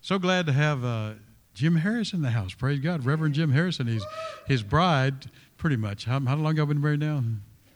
So glad to have Jim Harris in the house. Praise God. Reverend Jim Harrison. He's his bride, pretty much. How long have you been married now?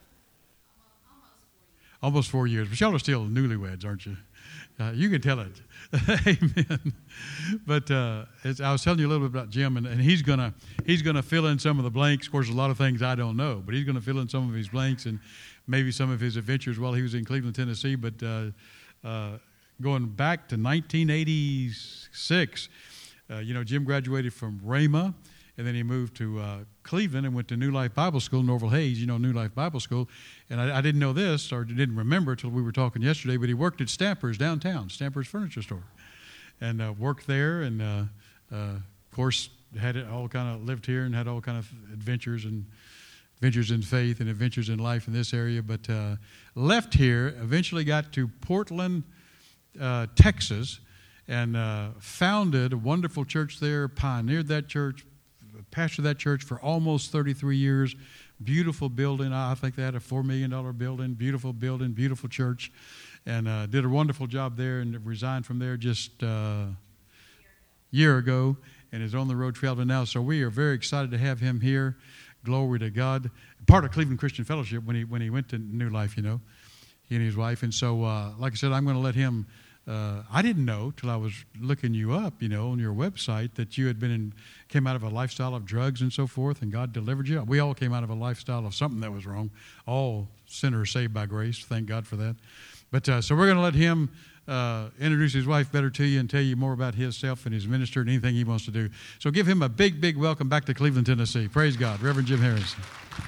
Almost 4 years. But y'all are still newlyweds, aren't you? You can tell it. Amen. But I was telling you a little bit about Jim, and he's gonna fill in some of the blanks. Of course, a lot of things I don't know, but he's going to fill in some of his blanks and maybe some of his adventures while he was in Cleveland, Tennessee. But going back to 1986, Jim graduated from Rhema, and then he moved to Cleveland and went to New Life Bible School, Norval Hayes, New Life Bible School. And I didn't know this, or didn't remember until we were talking yesterday, but he worked at Stampers downtown, Stampers Furniture Store, and worked there, and of course had it all kind of lived here and had all kind of adventures in faith and adventures in life in this area. But left here, eventually got to Portland, Texas, and founded a wonderful church there, pioneered that church, pastored that church for almost 33 years. Beautiful building. I think they had a $4 million building, beautiful church, and did a wonderful job there, and resigned from there just a year ago, and is on the road traveling now. So we are very excited to have him here. Glory to God. Part of Cleveland Christian Fellowship when he went to New Life, he and his wife. And so, like I said, I'm going to let him. I didn't know till I was looking you up, on your website, that you had came out of a lifestyle of drugs and so forth, and God delivered you. We all came out of a lifestyle of something that was wrong. All sinners saved by grace. Thank God for that. But so we're going to let him introduce his wife better to you and tell you more about himself and his ministry and anything he wants to do. So give him a big, big welcome back to Cleveland, Tennessee. Praise God. Reverend Jim Harrison.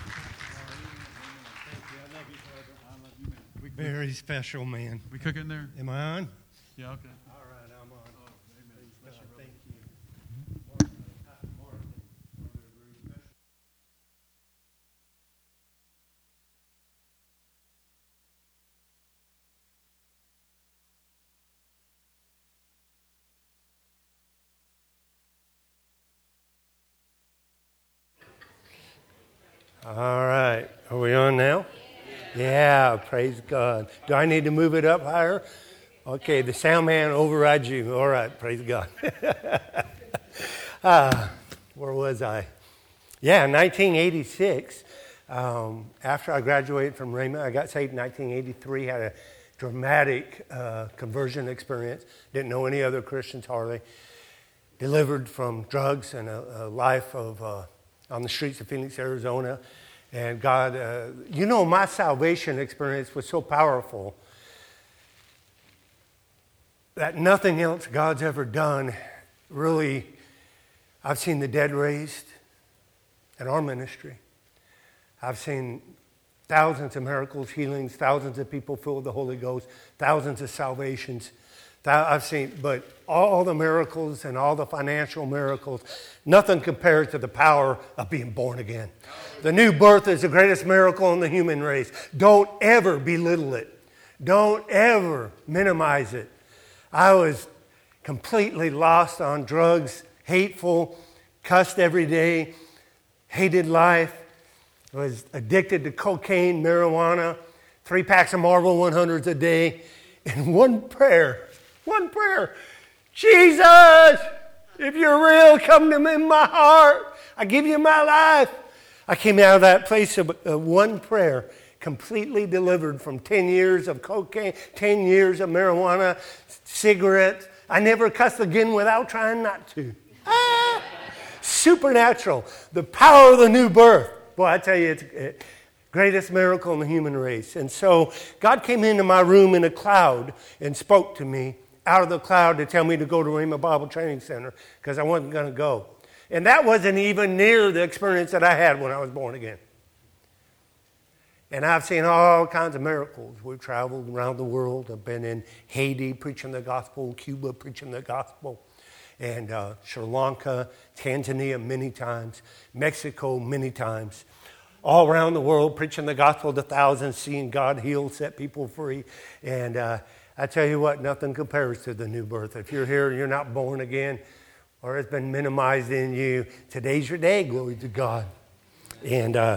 Very special man. We cooking there? Am I on? Yeah, okay. All right, I'm on. Oh, amen. Bless you, brother. Thank you. All right. Are we on now? Yeah, praise God. Do I need to move it up higher? Okay, the sound man overrides you. All right, praise God. Where was I? Yeah, 1986. After I graduated from Rhema, I got saved in 1983, had a dramatic conversion experience. Didn't know any other Christians hardly. Delivered from drugs and a life of on the streets of Phoenix, Arizona. And God, my salvation experience was so powerful that nothing else God's ever done really, I've seen the dead raised in our ministry. I've seen thousands of miracles, healings, thousands of people filled with the Holy Ghost, thousands of salvations. I've seen, but all the miracles and all the financial miracles, nothing compares to the power of being born again. The new birth is the greatest miracle in the human race. Don't ever belittle it. Don't ever minimize it. I was completely lost on drugs, hateful, cussed every day, hated life, was addicted to cocaine, marijuana, 3 packs of Marlboro 100s a day, and one prayer, Jesus, if you're real, come to me in my heart. I give you my life. I came out of that place of one prayer, completely delivered from 10 years of cocaine, 10 years of marijuana, cigarettes. I never cussed again without trying not to. Supernatural. The power of the new birth. Boy, I tell you, it's the greatest miracle in the human race. And so God came into my room in a cloud and spoke to me out of the cloud to tell me to go to Rhema Bible Training Center because I wasn't going to go. And that wasn't even near the experience that I had when I was born again. And I've seen all kinds of miracles. We've traveled around the world. I've been in Haiti preaching the gospel, Cuba preaching the gospel, and Sri Lanka, Tanzania many times, Mexico many times. All around the world preaching the gospel to thousands, seeing God heal, set people free. And I tell you what, nothing compares to the new birth. If you're here and you're not born again, or it's been minimized in you, today's your day, glory to God. And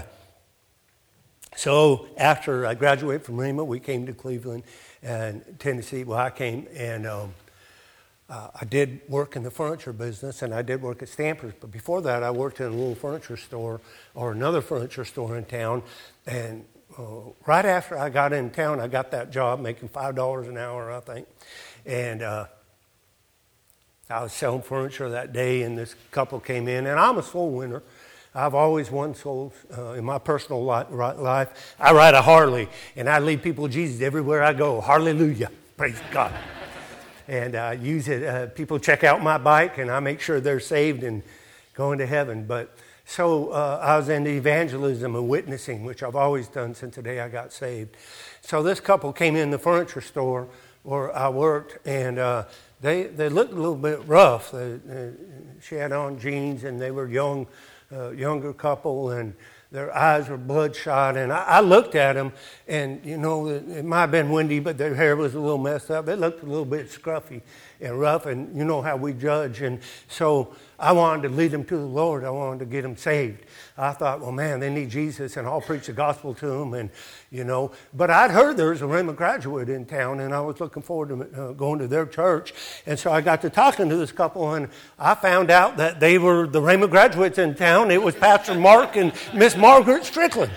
so after I graduated from Rhema, we came to Cleveland and Tennessee. Well, I came, and I did work in the furniture business, and I did work at Stampers. But before that, I worked in a little furniture store or another furniture store in town. And right after I got in town, I got that job making $5 an hour, I think. And I was selling furniture that day, and this couple came in. And I'm a soul winner. I've always won souls in my personal life. I ride a Harley, and I lead people to Jesus everywhere I go. Hallelujah. Praise God. And I use it. People check out my bike, and I make sure they're saved and going to heaven. But so I was into evangelism and witnessing, which I've always done since the day I got saved. So this couple came in the furniture store where I worked, and they looked a little bit rough. She had on jeans, and they were younger couple, and their eyes were bloodshot. And I looked at them, and, you know, it might have been windy, but their hair was a little messed up. They looked a little bit scruffy and rough, and you know how we judge. And so I wanted to lead them to the Lord. I wanted to get them saved. I thought, well, man, they need Jesus, and I'll preach the gospel to them. And, you know, but I'd heard there was a Rhema graduate in town, and I was looking forward to going to their church. And so I got to talking to this couple, and I found out that they were the Rhema graduates in town. It was Pastor Mark and Miss Margaret Strickland.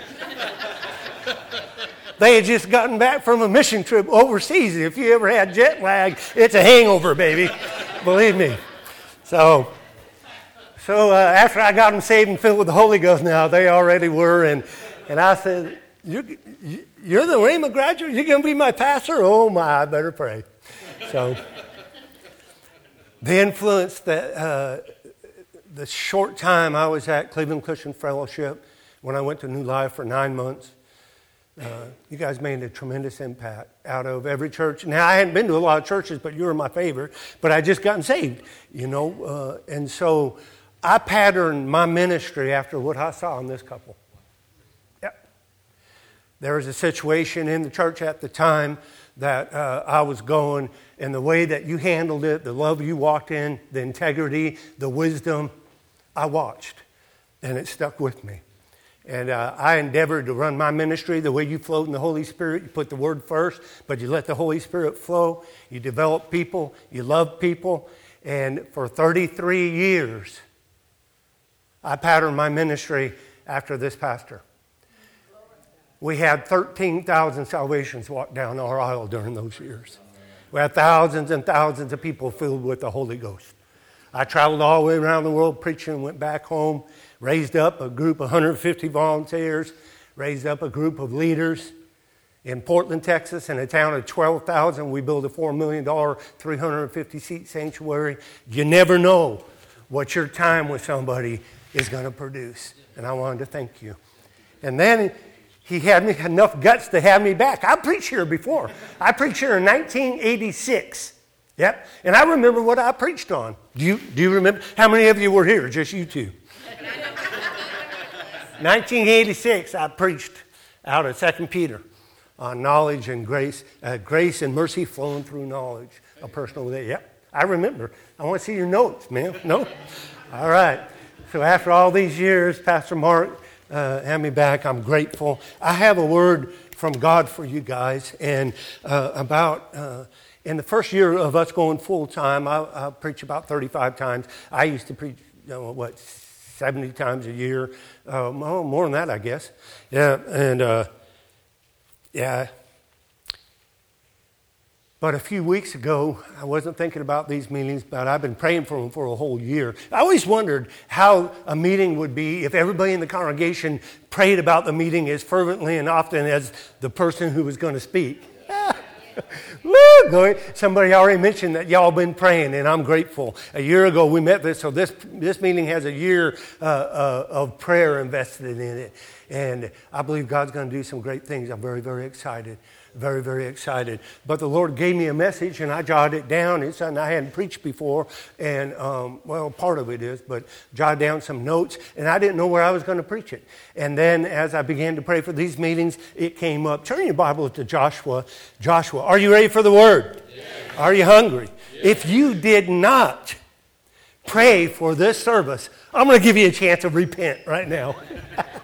They had just gotten back from a mission trip overseas. If you ever had jet lag, it's a hangover, baby. Believe me. So after I got them saved and filled with the Holy Ghost now, they already were. And I said, you're the Rhema graduate? You're going to be my pastor? Oh, my, I better pray. So the influence that the short time I was at Cleveland Christian Fellowship, when I went to New Life for 9 months, you guys made a tremendous impact out of every church. Now, I hadn't been to a lot of churches, but you were my favorite. But I just gotten saved, you know. And so I patterned my ministry after what I saw in this couple. Yep. There was a situation in the church at the time that I was going, and the way that you handled it, the love you walked in, the integrity, the wisdom, I watched, and it stuck with me. And I endeavored to run my ministry the way you float in the Holy Spirit. You put the Word first, but you let the Holy Spirit flow. You develop people. You love people. And for 33 years, I patterned my ministry after this pastor. We had 13,000 salvations walk down our aisle during those years. We had thousands and thousands of people filled with the Holy Ghost. I traveled all the way around the world preaching, went back home, raised up a group of 150 volunteers, raised up a group of leaders. In Portland, Texas, in a town of 12,000, we built a $4 million, 350-seat sanctuary. You never know what your time with somebody is going to produce. And I wanted to thank you. And then he had me enough guts to have me back. I preached here before. I preached here in 1986. Yep. And I remember what I preached on. Do you remember? How many of you were here? Just you two. 1986, I preached out of 2 Peter on knowledge and grace, grace and mercy flowing through knowledge. A personal day. Yep. I remember. I want to see your notes, man. No? All right. So after all these years, Pastor Mark had me back. I'm grateful. I have a word from God for you guys. And in the first year of us going full time, I preach about 35 times. I used to preach, 70 times a year. More than that, I guess. Yeah, and yeah. But a few weeks ago, I wasn't thinking about these meetings, but I've been praying for them for a whole year. I always wondered how a meeting would be if everybody in the congregation prayed about the meeting as fervently and often as the person who was going to speak. Woo! Somebody already mentioned that y'all been praying, and I'm grateful. A year ago we met this, so this meeting has a year of prayer invested in it, and I believe God's going to do some great things. I'm very, very excited. Very, very excited. But the Lord gave me a message, and I jotted it down. It's something I hadn't preached before, and, part of it is, but jotted down some notes, and I didn't know where I was going to preach it. And then as I began to pray for these meetings, it came up. Turn your Bible to Joshua. Joshua, are you ready for the Word? Yes. Are you hungry? Yes. If you did not pray for this service, I'm going to give you a chance to repent right now.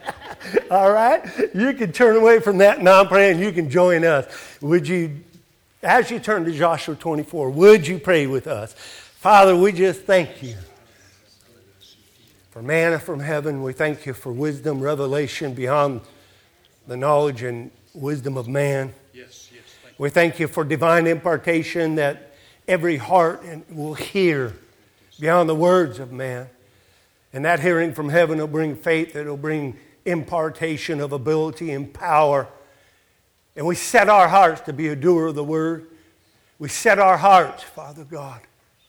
All right? You can turn away from that non-praying. You can join us. Would you As you turn to Joshua 24, would you pray with us? Father, we just thank you for manna from heaven. We thank you for wisdom, revelation beyond the knowledge and wisdom of man. Yes. We thank you for divine impartation that every heart will hear beyond the words of man. And that hearing from heaven will bring faith. It will bring impartation of ability and power. And we set our hearts to be a doer of the word. We set our hearts, Father God,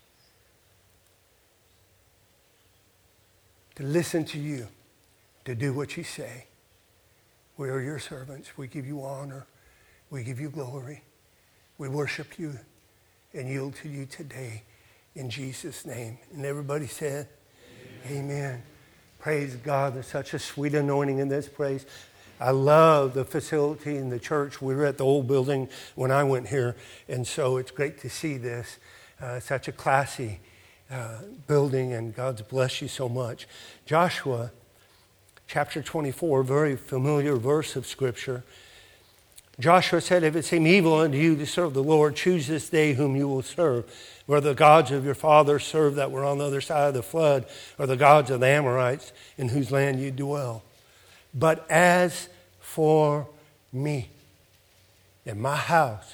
to listen to you, to do what you say. We are your servants. We give you honor. We give you glory. We worship you and yield to you today in Jesus' name. And everybody said, Amen. Praise God. There's such a sweet anointing in this place. I love the facility in the church. We were at the old building when I went here, and so it's great to see this. Such a classy building, and God's blessed you so much. Joshua chapter 24, very familiar verse of Scripture. Joshua said, if it seem evil unto you to serve the Lord, choose this day whom you will serve, whether the gods of your fathers served that were on the other side of the flood, or the gods of the Amorites in whose land you dwell. But as for me and my house,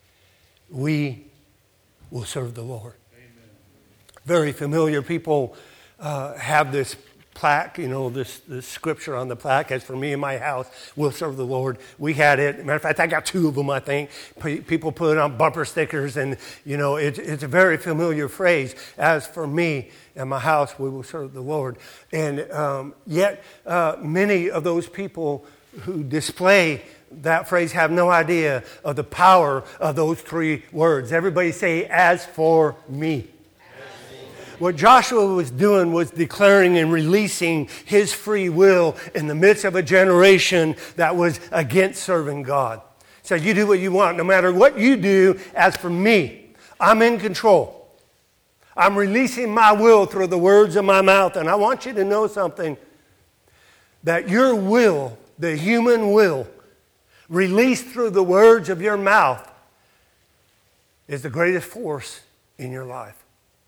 we will serve the Lord. Amen. Very familiar. People have this plaque, this scripture on the plaque. As for me and my house, we'll serve the Lord. We had it. Matter of fact, I got 2 of them, I think. People put it on bumper stickers, and, it's a very familiar phrase. As for me and my house, we will serve the Lord. And yet, many of those people who display that phrase have no idea of the power of those 3 words. Everybody say, as for me. What Joshua was doing was declaring and releasing his free will in the midst of a generation that was against serving God. So you do what you want. No matter what you do, as for me, I'm in control. I'm releasing my will through the words of my mouth. And I want you to know something, that your will, the human will, released through the words of your mouth, is the greatest force in your life.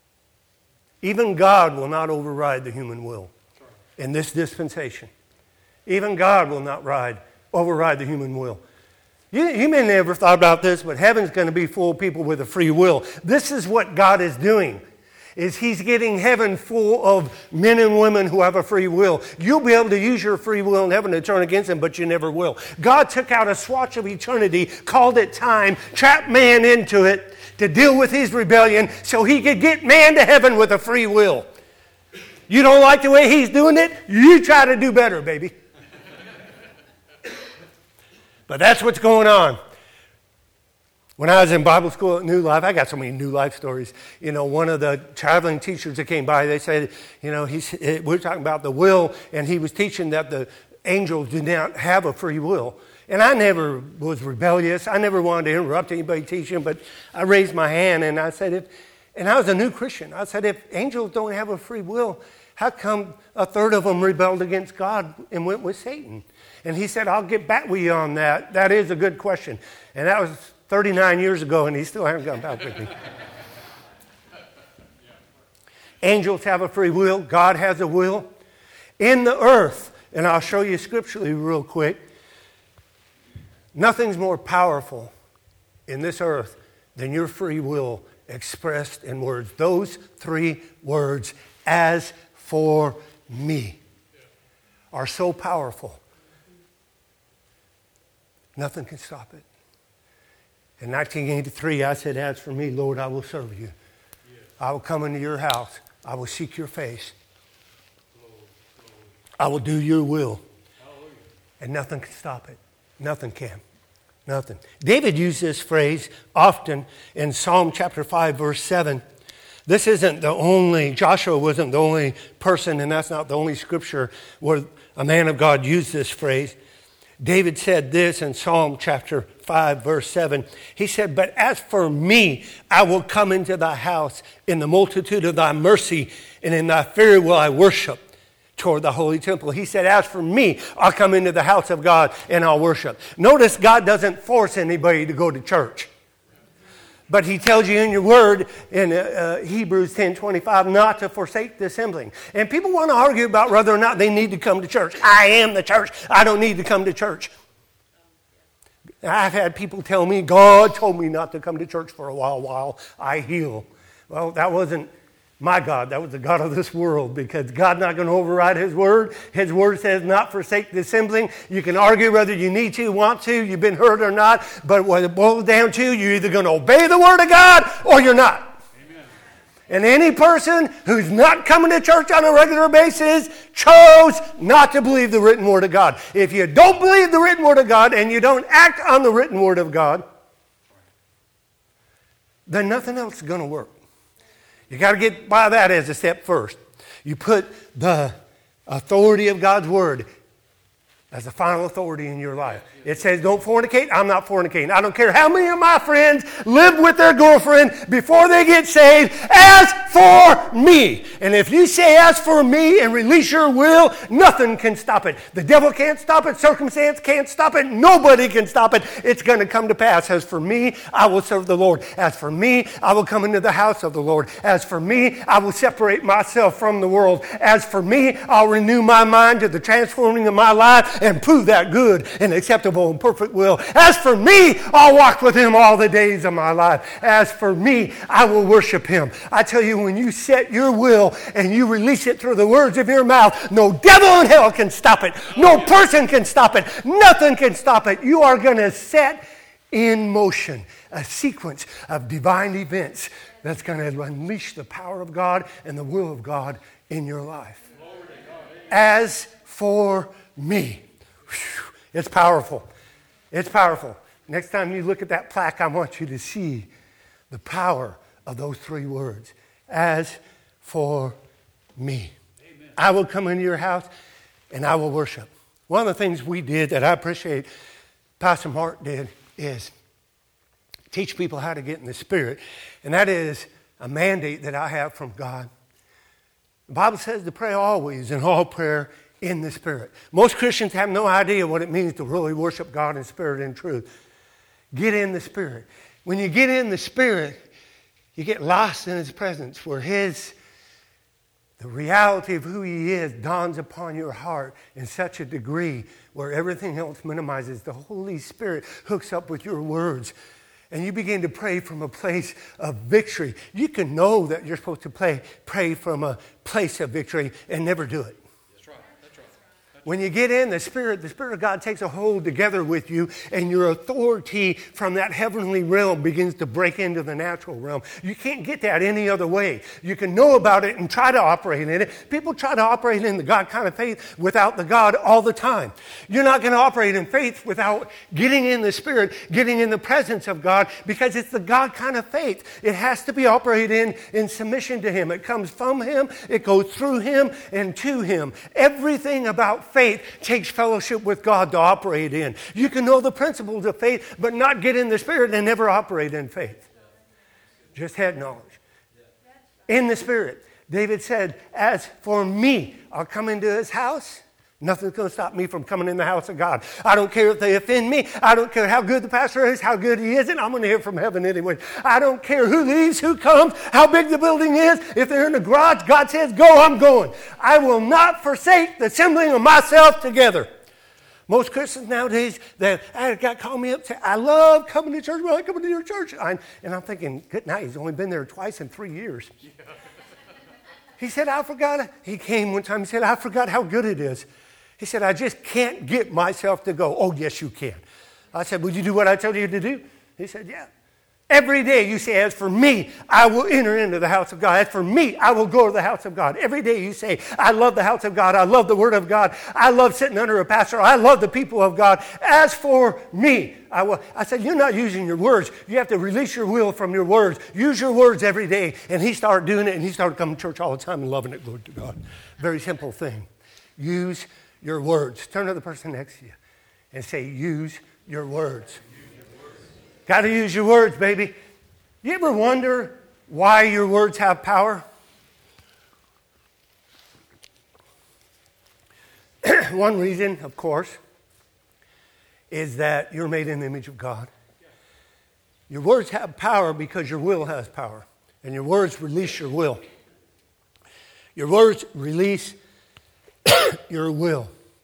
Even God will not override the human will in this dispensation. Even God will not override the human will. You may never thought about this, but heaven's going to be full of people with a free will. This is what God is doing, is He's getting heaven full of men and women who have a free will. You'll be able to use your free will in heaven to turn against Him, but you never will. God took out a swatch of eternity, called it time, trapped man into it, to deal with his rebellion so He could get man to heaven with a free will. You don't like the way He's doing it? You try to do better, baby. But that's what's going on. When I was in Bible school at New Life, I got so many New Life stories. One of the traveling teachers that came by, they said, we're talking about the will, and he was teaching that the angels did not have a free will. And I never was rebellious. I never wanted to interrupt anybody teaching, but I raised my hand and I said, and I was a new Christian. I said, if angels don't have a free will, how come a third of them rebelled against God and went with Satan? And he said, I'll get back with you on that. That is a good question. And that was 39 years ago, and he still hasn't gotten back with me. Angels have a free will. God has a will. In the earth, and I'll show you scripturally real quick, nothing's more powerful in this earth than your free will expressed in words. Those 3 words, as for me, are so powerful. Nothing can stop it. In 1983, I said, as for me, Lord, I will serve you. I will come into your house. I will seek your face. I will do your will. And nothing can stop it. Nothing can. Nothing. David used this phrase often in Psalm chapter 5, verse 7. This isn't the only, Joshua wasn't the only person, and that's not the only scripture where a man of God used this phrase. David said this in Psalm chapter 5, verse 7. He said, but as for me, I will come into thy house in the multitude of thy mercy, and in thy fear will I worship toward the holy temple. He said, as for me, I'll come into the house of God and I'll worship. Notice God doesn't force anybody to go to church. But he tells you in your word in Hebrews 10:25 not to forsake the assembling. And people want to argue about whether or not they need to come to church. I am the church. I don't need to come to church. I've had people tell me, God told me not to come to church for a while I heal. Well, that wasn't my God. That was the God of this world, because God's not going to override His word. His word says not forsake the assembling. You can argue whether you need to, want to, you've been hurt or not, but what it boils down to, you're either going to obey the word of God or you're not. Amen. And any person who's not coming to church on a regular basis chose not to believe the written word of God. If you don't believe the written word of God and you don't act on the written word of God, then nothing else is going to work. You got to get by that as a step first. You put the authority of God's word as the final authority in your life. It says don't fornicate. I'm not fornicating. I don't care how many of my friends live with their girlfriend before they get saved. As for me. And if you say as for me and release your will, nothing can stop it. The devil can't stop it. Circumstance can't stop it. Nobody can stop it. It's going to come to pass. As for me, I will serve the Lord. As for me, I will come into the house of the Lord. As for me, I will separate myself from the world. As for me, I'll renew my mind to the transforming of my life and prove that good and acceptable and perfect will. As for me, I'll walk with Him all the days of my life. As for me, I will worship Him. I tell you, when you set your will and you release it through the words of your mouth, no devil in hell can stop it. No person can stop it. Nothing can stop it. You are going to set in motion a sequence of divine events that's going to unleash the power of God and the will of God in your life. As for me. It's powerful. It's powerful. Next time you look at that plaque, I want you to see the power of those three words. As for me. Amen. I will come into your house and I will worship. One of the things we did that I appreciate Pastor Mark did is teach people how to get in the Spirit. And that is a mandate that I have from God. The Bible says to pray always in all prayer in the Spirit. Most Christians have no idea what it means to really worship God in spirit and truth. Get in the Spirit. When you get in the Spirit, you get lost in His presence, where the reality of who He is dawns upon your heart in such a degree where everything else minimizes. The Holy Spirit hooks up with your words. And you begin to pray from a place of victory. You can know that you're supposed to pray from a place of victory and never do it. When you get in the Spirit of God takes a hold together with you, and your authority from that heavenly realm begins to break into the natural realm. You can't get that any other way. You can know about it and try to operate in it. People try to operate in the God kind of faith without the God all the time. You're not going to operate in faith without getting in the Spirit, getting in the presence of God, because it's the God kind of faith. It has to be operated in submission to Him. It comes from Him, it goes through Him, and to Him. Everything about faith takes fellowship with God to operate in. You can know the principles of faith, but not get in the Spirit and never operate in faith. Just head knowledge. In the Spirit. David said, as for me, I'll come into His house. Nothing's going to stop me from coming in the house of God. I don't care if they offend me. I don't care how good the pastor is, how good he isn't. I'm going to hear from heaven anyway. I don't care who leaves, who comes, how big the building is. If they're in the garage, God says, go, I'm going. I will not forsake the assembling of myself together. Most Christians nowadays, God called me up and said, I love coming to church. Well, I come to your church. And I'm thinking, good night. He's only been there twice in 3 years. Yeah. He said, I forgot. He came one time and said, I forgot how good it is. He said, I just can't get myself to go. Oh, yes, you can. I said, would you do what I told you to do? He said, yeah. Every day you say, as for me, I will enter into the house of God. As for me, I will go to the house of God. Every day you say, I love the house of God. I love the Word of God. I love sitting under a pastor. I love the people of God. As for me, I will. I said, you're not using your words. You have to release your will from your words. Use your words every day. And he started doing it, and he started coming to church all the time and loving it. Glory to God. Very simple thing. Use your words. Turn to the person next to you and say, use your words. Got to use your words, baby. You ever wonder why your words have power? One reason, of course, is that you're made in the image of God. Your words have power because your will has power. And your words release your will. Your words release your will.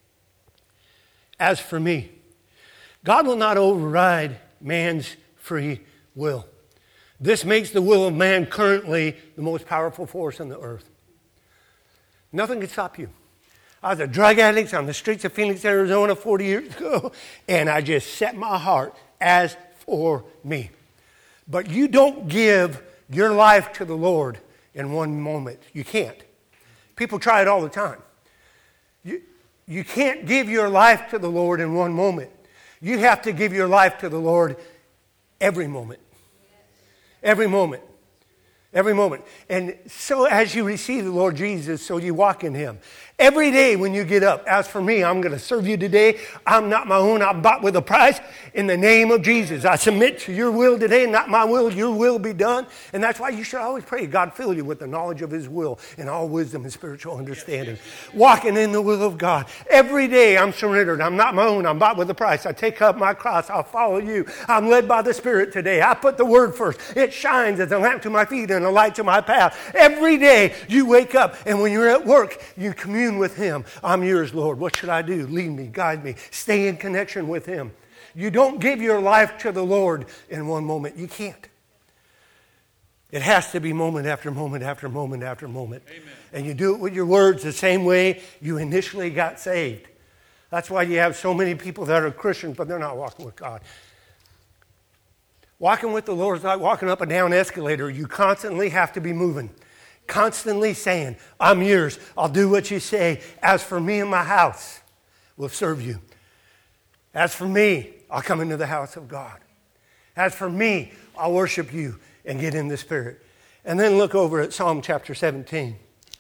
As for me, God will not override man's free will. This makes the will of man currently the most powerful force on the earth. Nothing can stop you. I was a drug addict on the streets of Phoenix, Arizona 40 years ago, and I just set my heart as for me. But you don't give your life to the Lord in one moment. You can't. People try it all the time. You can't give your life to the Lord in one moment. You have to give your life to the Lord every moment. Every moment. Every moment. And so as you receive the Lord Jesus, so you walk in Him. Every day when you get up, as for me, I'm going to serve you today. I'm not my own. I'm bought with a price. In the name of Jesus, I submit to your will today, not my will. Your will be done. And that's why you should always pray, God fill you with the knowledge of His will and all wisdom and spiritual understanding. Walking in the will of God. Every day I'm surrendered. I'm not my own. I'm bought with a price. I take up my cross. I'll follow you. I'm led by the Spirit today. I put the Word first. It shines as a lamp to my feet and a light to my path. Every day you wake up, and when you're at work, you commune with Him. I'm yours, Lord. What should I do? Lead me, guide me. Stay in connection with Him. You don't give your life to the Lord in one moment. You can't. It has to be moment after moment after moment after moment. Amen. And you do it with your words the same way you initially got saved. That's why you have so many people that are Christians, but they're not walking with God. Walking with the Lord is like walking up and down an escalator. You constantly have to be moving. Constantly saying, I'm yours. I'll do what you say. As for me and my house, we'll serve you. As for me, I'll come into the house of God. As for me, I'll worship you and get in the Spirit. And then look over at Psalm chapter 17.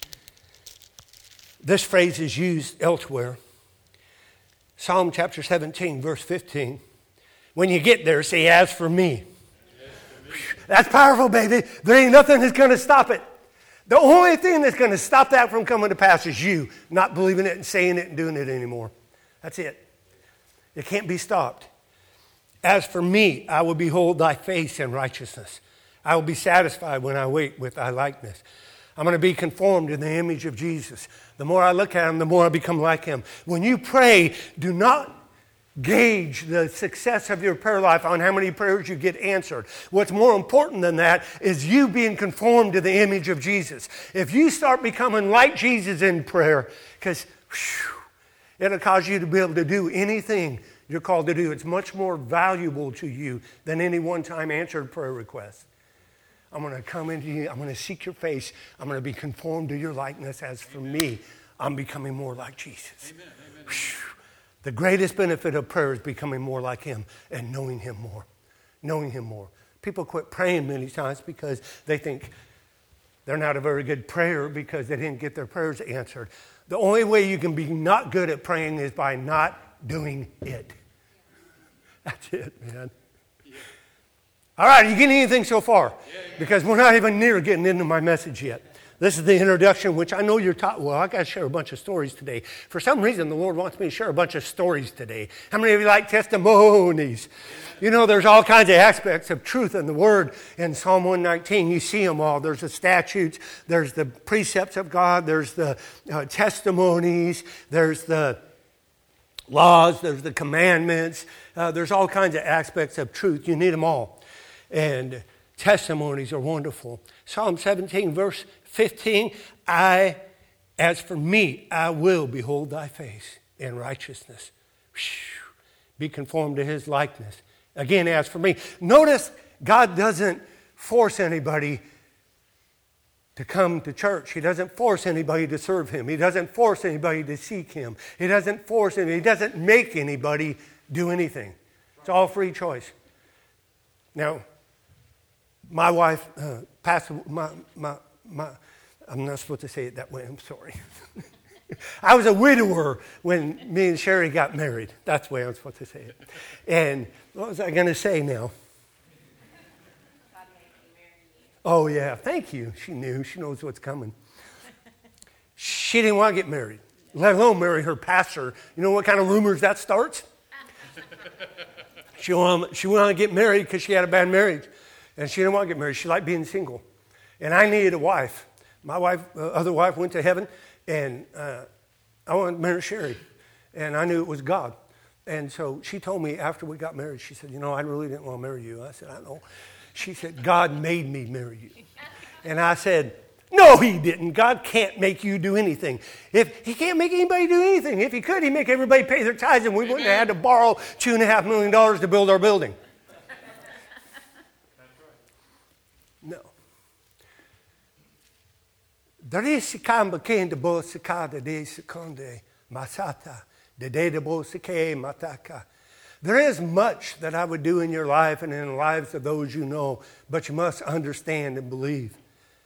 This phrase is used elsewhere. Psalm chapter 17, verse 15. When you get there, say, as for me. That's powerful, baby. There ain't nothing that's going to stop it. The only thing that's going to stop that from coming to pass is you not believing it and saying it and doing it anymore. That's it. It can't be stopped. As for me, I will behold thy face in righteousness. I will be satisfied when I wait with thy likeness. I'm going to be conformed in the image of Jesus. The more I look at Him, the more I become like Him. When you pray, do not gauge the success of your prayer life on how many prayers you get answered. What's more important than that is you being conformed to the image of Jesus. If you start becoming like Jesus in prayer, because it'll cause you to be able to do anything you're called to do. It's much more valuable to you than any one-time answered prayer request. I'm going to come into you. I'm going to seek your face. I'm going to be conformed to your likeness. As for me, I'm becoming more like Jesus. Amen. Amen. The greatest benefit of prayer is becoming more like Him and knowing Him more. Knowing Him more. People quit praying many times because they think they're not a very good prayer because they didn't get their prayers answered. The only way you can be not good at praying is by not doing it. That's it, man. All right, are you getting anything so far? Because we're not even near getting into my message yet. This is the introduction, which I know you're taught. Well, I got to share a bunch of stories today. For some reason, the Lord wants me to share a bunch of stories today. How many of you like testimonies? You know, there's all kinds of aspects of truth in the Word. In Psalm 119, you see them all. There's the statutes. There's the precepts of God. There's the testimonies. There's the laws. There's the commandments. There's all kinds of aspects of truth. You need them all. And testimonies are wonderful. Psalm 17, verse 15, as for me, I will behold thy face in righteousness. Be conformed to His likeness. Again, as for me. Notice God doesn't force anybody to come to church. He doesn't force anybody to serve Him. He doesn't force anybody to seek Him. He doesn't force anybody. He doesn't make anybody do anything. It's all free choice. Now, my wife, I'm not supposed to say it that way, I'm sorry. I was a widower when me and Sherry got married. That's the way I'm supposed to say it. And what was I going to say now? Oh, yeah, thank you. She knew. She knows what's coming. She didn't want to get married, let alone marry her pastor. You know what kind of rumors that starts? she wanted to get married because she had a bad marriage. And she didn't want to get married. She liked being single. And I needed a wife. My other wife went to heaven, and I wanted to marry Sherry. And I knew it was God. And so she told me after we got married, she said, I really didn't want to marry you. I said, I know. She said, God made me marry you. And I said, no, he didn't. God can't make you do anything. He can't make anybody do anything. If he could, he'd make everybody pay their tithes, and we wouldn't have had to borrow $2.5 million to build our building. No. There is much that I would do in your life and in the lives of those you know, but you must understand and believe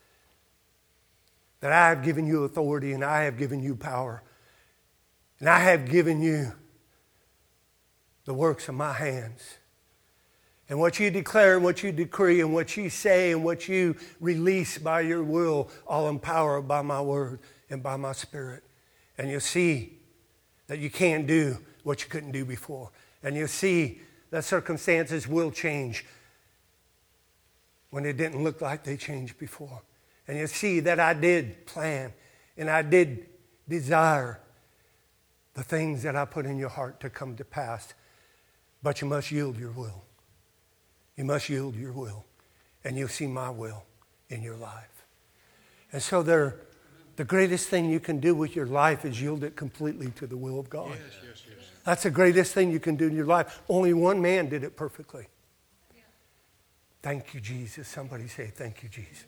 that I have given you authority and I have given you power. And I have given you the works of my hands. And what you declare and what you decree and what you say and what you release by your will, all empowered by my word and by my spirit. And you'll see that you can do what you couldn't do before. And you'll see that circumstances will change when it didn't look like they changed before. And you'll see that I did plan and I did desire the things that I put in your heart to come to pass. But you must yield your will. You must yield your will, and you'll see my will in your life. And so the greatest thing you can do with your life is yield it completely to the will of God. Yes. That's the greatest thing you can do in your life. Only one man did it perfectly. Thank you, Jesus. Somebody say, thank you, Jesus.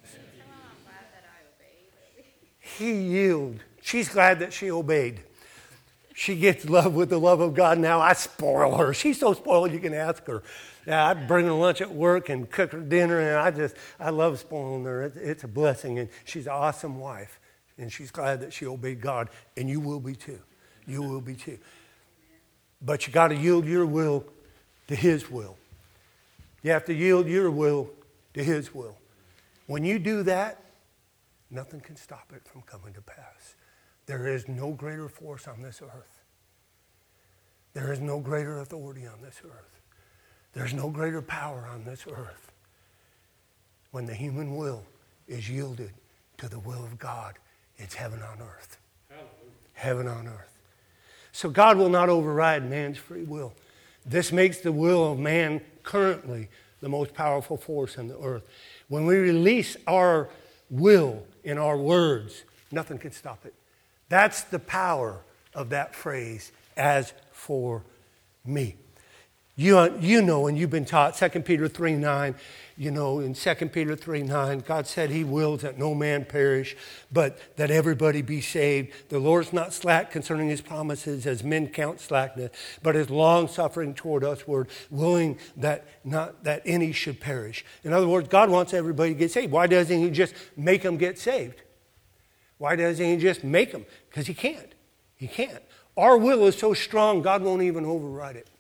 He yielded. She's glad that she obeyed. She gets love with the love of God now. I spoil her. She's so spoiled you can ask her. Yeah, I bring her lunch at work and cook her dinner, and I love spoiling her. It's a blessing, and she's an awesome wife, and she's glad that she obeyed God, and you will be too. You will be too. But you got to yield your will to His will. You have to yield your will to His will. When you do that, nothing can stop it from coming to pass. There is no greater force on this earth. There is no greater authority on this earth. There's no greater power on this earth when the human will is yielded to the will of God. It's heaven on earth. Hallelujah. Heaven on earth. So God will not override man's free will. This makes the will of man currently the most powerful force on the earth. When we release our will in our words, nothing can stop it. That's the power of that phrase, as for me. You know, and you've been taught 2 Peter 3:9, in 2 Peter 3:9, God said He wills that no man perish, but that everybody be saved. The Lord's not slack concerning His promises, as men count slackness, but is long-suffering toward usward, willing that not that any should perish. In other words, God wants everybody to get saved. Why doesn't He just make them get saved? Why doesn't He just make them? Because He can't. He can't. Our will is so strong, God won't even override it.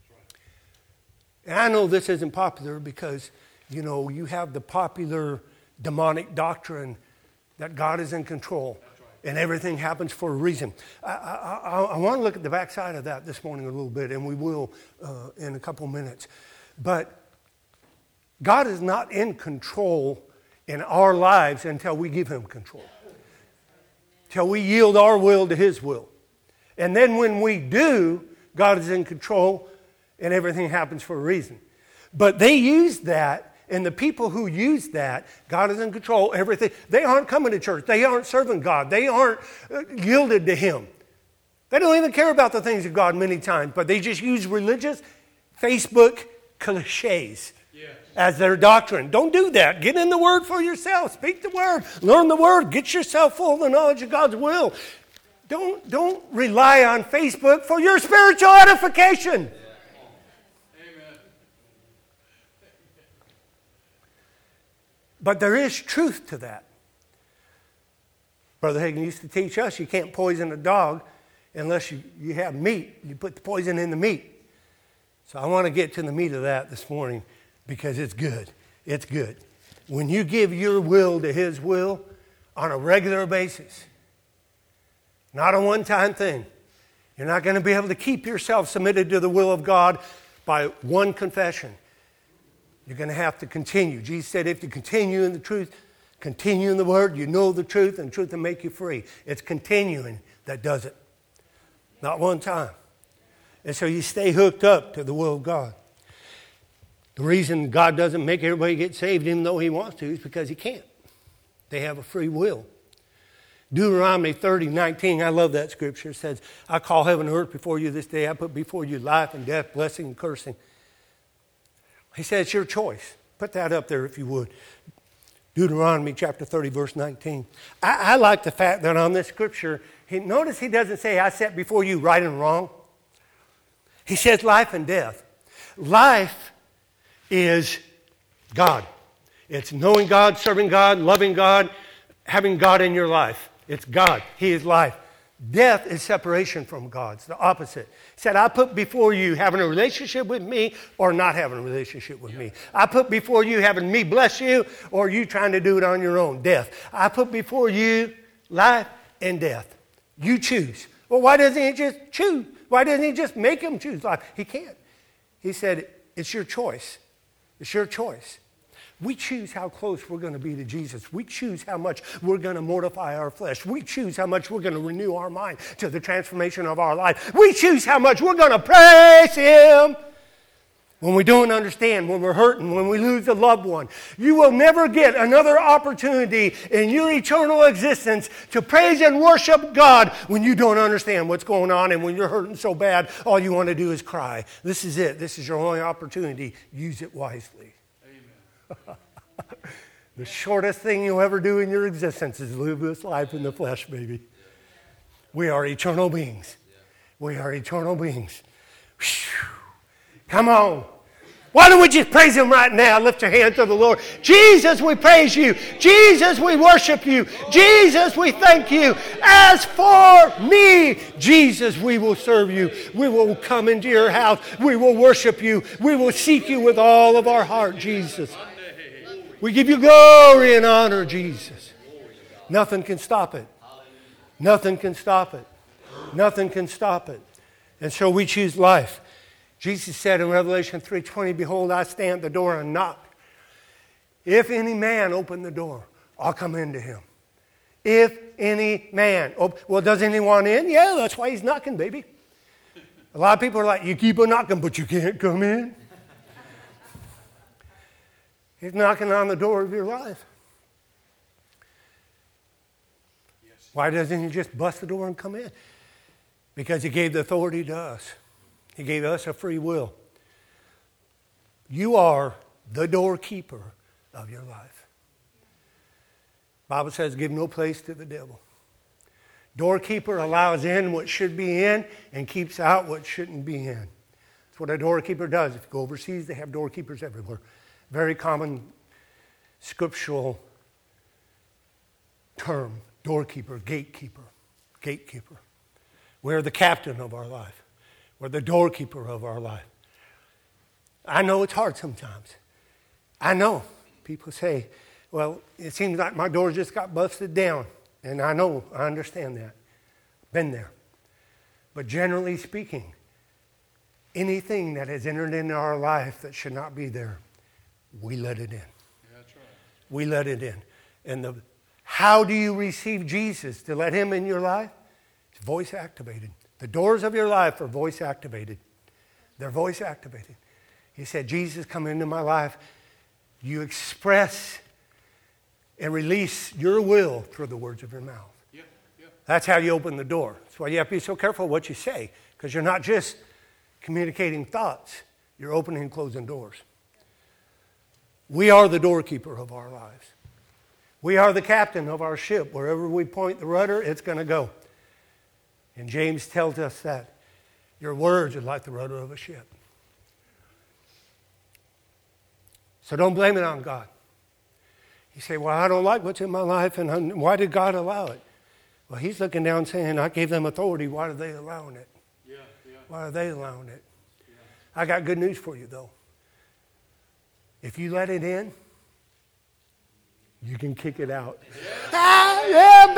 And I know this isn't popular because, you have the popular demonic doctrine that God is in control and everything happens for a reason. I want to look at the backside of that this morning a little bit, and we will in a couple minutes. But God is not in control in our lives until we give Him control. Till we yield our will to His will. And then when we do, God is in control and everything happens for a reason. But they use that, and the people who use that, God is in control, everything. They aren't coming to church. They aren't serving God. They aren't yielded to Him. They don't even care about the things of God many times, but they just use religious Facebook cliches as their doctrine. Don't do that. Get in the Word for yourself. Speak the Word. Learn the Word. Get yourself full of the knowledge of God's will. Don't rely on Facebook for your spiritual edification. But there is truth to that. Brother Hagin used to teach us you can't poison a dog unless you have meat. You put the poison in the meat. So I want to get to the meat of that this morning because it's good. It's good. When you give your will to His will on a regular basis, not a one-time thing, you're not going to be able to keep yourself submitted to the will of God by one confession. You're going to have to continue. Jesus said, if you continue in the truth, continue in the Word, you know the truth, and the truth will make you free. It's continuing that does it. Not one time. And so you stay hooked up to the will of God. The reason God doesn't make everybody get saved even though He wants to is because He can't. They have a free will. Deuteronomy 30:19, I love that scripture. It says, I call heaven and earth before you this day. I put before you life and death, blessing and cursing. He said, it's your choice. Put that up there if you would. Deuteronomy chapter 30, verse 19. I like the fact that on this scripture, notice he doesn't say, I set before you right and wrong. He says life and death. Life is God. It's knowing God, serving God, loving God, having God in your life. It's God. He is life. Death is separation from God. It's the opposite. He said, I put before you having a relationship with me or not having a relationship with me. I put before you having me bless you or you trying to do it on your own. Death. I put before you life and death. You choose. Well, why doesn't He just choose? Why doesn't He just make him choose life? He can't. He said, it's your choice. It's your choice. We choose how close we're going to be to Jesus. We choose how much we're going to mortify our flesh. We choose how much we're going to renew our mind to the transformation of our life. We choose how much we're going to praise Him. When we don't understand, when we're hurting, when we lose a loved one, you will never get another opportunity in your eternal existence to praise and worship God when you don't understand what's going on and when you're hurting so bad, all you want to do is cry. This is it. This is your only opportunity. Use it wisely. The shortest thing you'll ever do in your existence is live this life in the flesh, baby. We are eternal beings. We are eternal beings. Whew. Come on. Why don't we just praise Him right now? Lift your hand to the Lord. Jesus, we praise You. Jesus, we worship You. Jesus, we thank You. As for me, Jesus, we will serve You. We will come into Your house. We will worship You. We will seek You with all of our heart, Jesus. We give You glory and honor, Jesus. Nothing can stop it. Nothing can stop it. Nothing can stop it. And so we choose life. Jesus said in Revelation 3:20, behold, I stand at the door and knock. If any man open the door, I'll come into him. If any man. Well, does anyone in? Yeah, that's why He's knocking, baby. A lot of people are like, you keep on knocking, but you can't come in. He's knocking on the door of your life. Why doesn't He just bust the door and come in? Because He gave the authority to us. He gave us a free will. You are the doorkeeper of your life. The Bible says, give no place to the devil. Doorkeeper allows in what should be in and keeps out what shouldn't be in. That's what a doorkeeper does. If you go overseas, they have doorkeepers everywhere. Very common scriptural term, doorkeeper, gatekeeper, gatekeeper. We're the captain of our life. We're the doorkeeper of our life. I know it's hard sometimes. I know. People say, well, it seems like my door just got busted down. And I know, I understand that. Been there. But generally speaking, anything that has entered into our life that should not be there, we let it in. Yeah, that's right. We let it in. And how do you receive Jesus to let Him in your life? It's voice activated. The doors of your life are voice activated. They're voice activated. He said, Jesus, come into my life. You express and release your will through the words of your mouth. Yeah, yeah. That's how you open the door. That's why you have to be so careful what you say, because you're not just communicating thoughts. You're opening and closing doors. We are the doorkeeper of our lives. We are the captain of our ship. Wherever we point the rudder, it's going to go. And James tells us that your words are like the rudder of a ship. So don't blame it on God. You say, well, I don't like what's in my life, and why did God allow it? Well, He's looking down saying, I gave them authority. Why are they allowing it? Yeah. Why are they allowing it? Yeah. I got good news for you, though. If you let it in, you can kick it out. Yeah,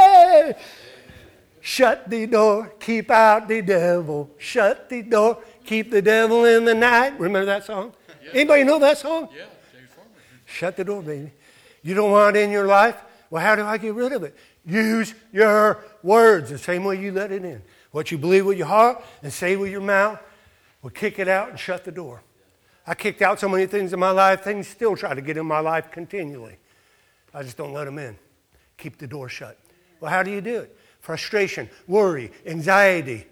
baby! Shut the door, keep out the devil. Shut the door, keep the devil in the night. Remember that song? Yeah. Anybody know that song? Yeah, James Farmer. Shut the door, baby. You don't want it in your life? Well, how do I get rid of it? Use your words the same way you let it in. What you believe with your heart and say with your mouth will kick it out and shut the door. I kicked out so many things in my life. Things still try to get in my life continually. I just don't let them in. Keep the door shut. Well, how do you do it? Frustration, worry, anxiety,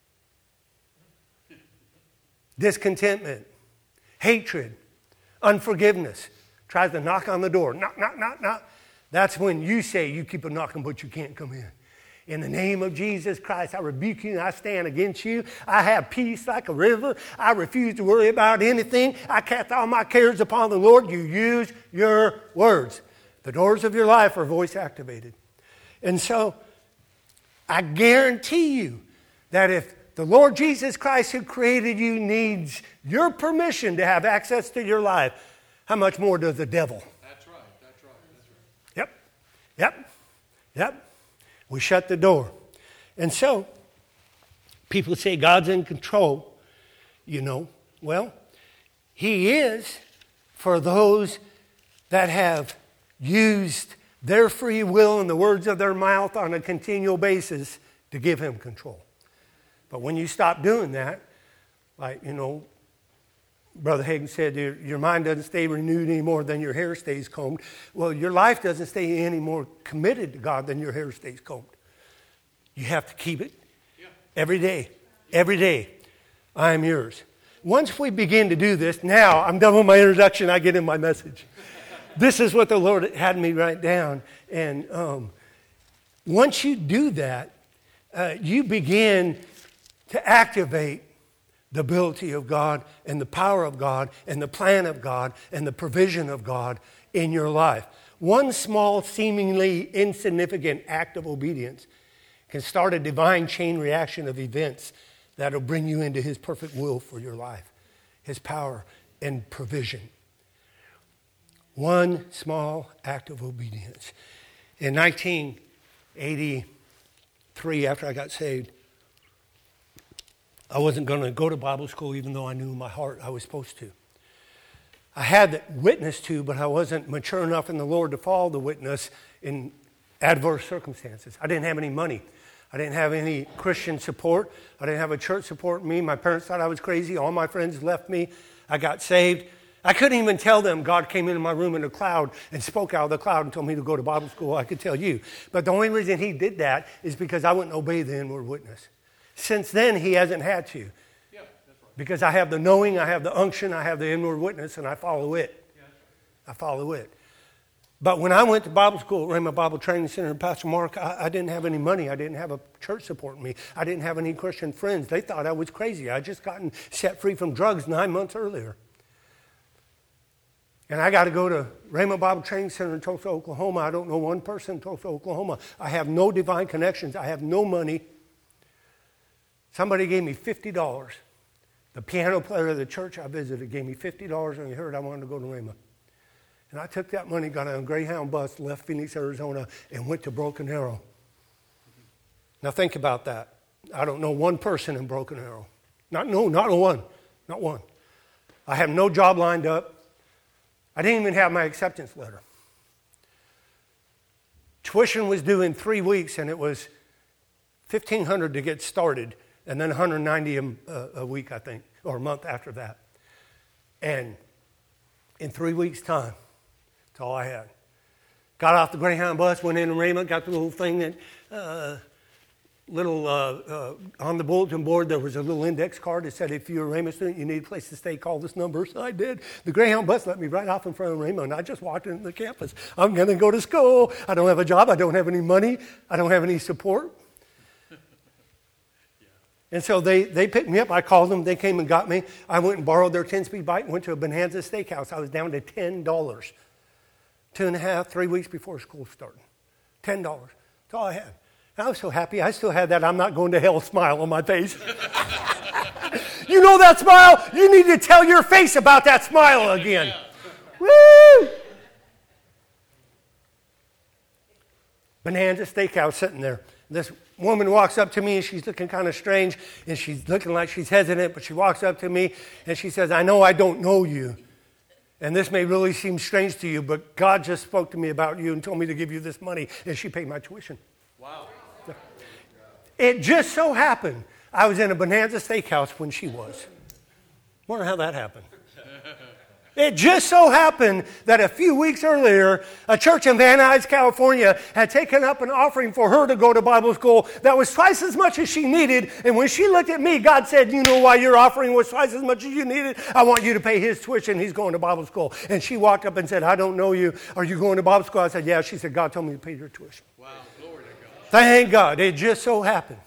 discontentment, hatred, unforgiveness. Tries to knock on the door. Knock, knock, knock, knock. That's when you say you keep a knocking, but you can't come in. In the name of Jesus Christ, I rebuke you and I stand against you. I have peace like a river. I refuse to worry about anything. I cast all my cares upon the Lord. You use your words. The doors of your life are voice activated. And so, I guarantee you that if the Lord Jesus Christ who created you needs your permission to have access to your life, how much more does the devil? That's right. That's right. Yep. We shut the door. And so, people say God's in control. Well, He is for those that have used their free will and the words of their mouth on a continual basis to give Him control. But when you stop doing that, like, Brother Hagin said, your mind doesn't stay renewed any more than your hair stays combed. Well, your life doesn't stay any more committed to God than your hair stays combed. You have to keep it every day. Every day, I am yours. Once we begin to do this, now I'm done with my introduction, I get in my message. This is what the Lord had me write down. And once you do that, you begin to activate the ability of God and the power of God and the plan of God and the provision of God in your life. One small, seemingly insignificant act of obedience can start a divine chain reaction of events that will bring you into His perfect will for your life, His power and provision. One small act of obedience. In 1983, after I got saved, I wasn't going to go to Bible school even though I knew in my heart I was supposed to. I had witness to, but I wasn't mature enough in the Lord to follow the witness in adverse circumstances. I didn't have any money. I didn't have any Christian support. I didn't have a church support me. My parents thought I was crazy. All my friends left me. I got saved. I couldn't even tell them God came into my room in a cloud and spoke out of the cloud and told me to go to Bible school. I could tell you. But the only reason He did that is because I wouldn't obey the inward witness. Since then, He hasn't had to. Yeah, that's right. Because I have the knowing, I have the unction, I have the inward witness, and I follow it. Yeah, that's right. I follow it. But when I went to Bible school at Rhema Bible Training Center, Pastor Mark, I didn't have any money. I didn't have a church supporting me. I didn't have any Christian friends. They thought I was crazy. I had just gotten set free from drugs 9 months earlier. And I got to go to Rhema Bible Training Center in Tulsa, Oklahoma. I don't know one person in Tulsa, Oklahoma. I have no divine connections. I have no money. Somebody gave me $50. The piano player of the church I visited gave me $50 and he heard I wanted to go to Rhema. And I took that money, got on a Greyhound bus, left Phoenix, Arizona, and went to Broken Arrow. Now think about that. I don't know one person in Broken Arrow. Not one. I have no job lined up. I didn't even have my acceptance letter. Tuition was due in 3 weeks, and it was $1,500 to get started, and then $190 a week, I think, or a month after that. And in 3 weeks' time, that's all I had. Got off the Greyhound bus, went into Rhema, got the little thing that, on the bulletin board, there was a little index card that said, if you're a Rhema student, you need a place to stay, call this number. So I did. The Greyhound bus let me right off in front of Rhema, and I just walked into the campus. I'm going to go to school. I don't have a job. I don't have any money. I don't have any support. And so they picked me up. I called them. They came and got me. I went and borrowed their 10-speed bike and went to a Bonanza Steakhouse. I was down to $10. 2.5, 3 weeks before school started. $10. That's all I had. And I was so happy. I still had that I'm not going to hell smile on my face. You know that smile? You need to tell your face about that smile again. Woo! Bonanza Steakhouse sitting there. This woman walks up to me, and she's looking kind of strange, and she's looking like she's hesitant, but she walks up to me, and she says, I know I don't know you, and this may really seem strange to you, but God just spoke to me about you and told me to give you this money, and she paid my tuition. Wow. It just so happened I was in a Bonanza Steakhouse when she was. Wonder how that happened. It just so happened that a few weeks earlier, a church in Van Nuys, California, had taken up an offering for her to go to Bible school that was twice as much as she needed. And when she looked at me, God said, you know why your offering was twice as much as you needed? I want you to pay his tuition. He's going to Bible school. And she walked up and said, I don't know you. Are you going to Bible school? I said, yeah. She said, God told me to pay your tuition. Wow, glory to God. Thank God. It just so happened.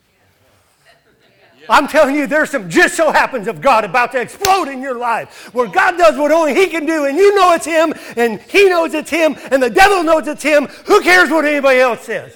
I'm telling you, there's some just so happens of God about to explode in your life where God does what only he can do, and you know it's him, and he knows it's him, and the devil knows it's him. Who cares what anybody else says?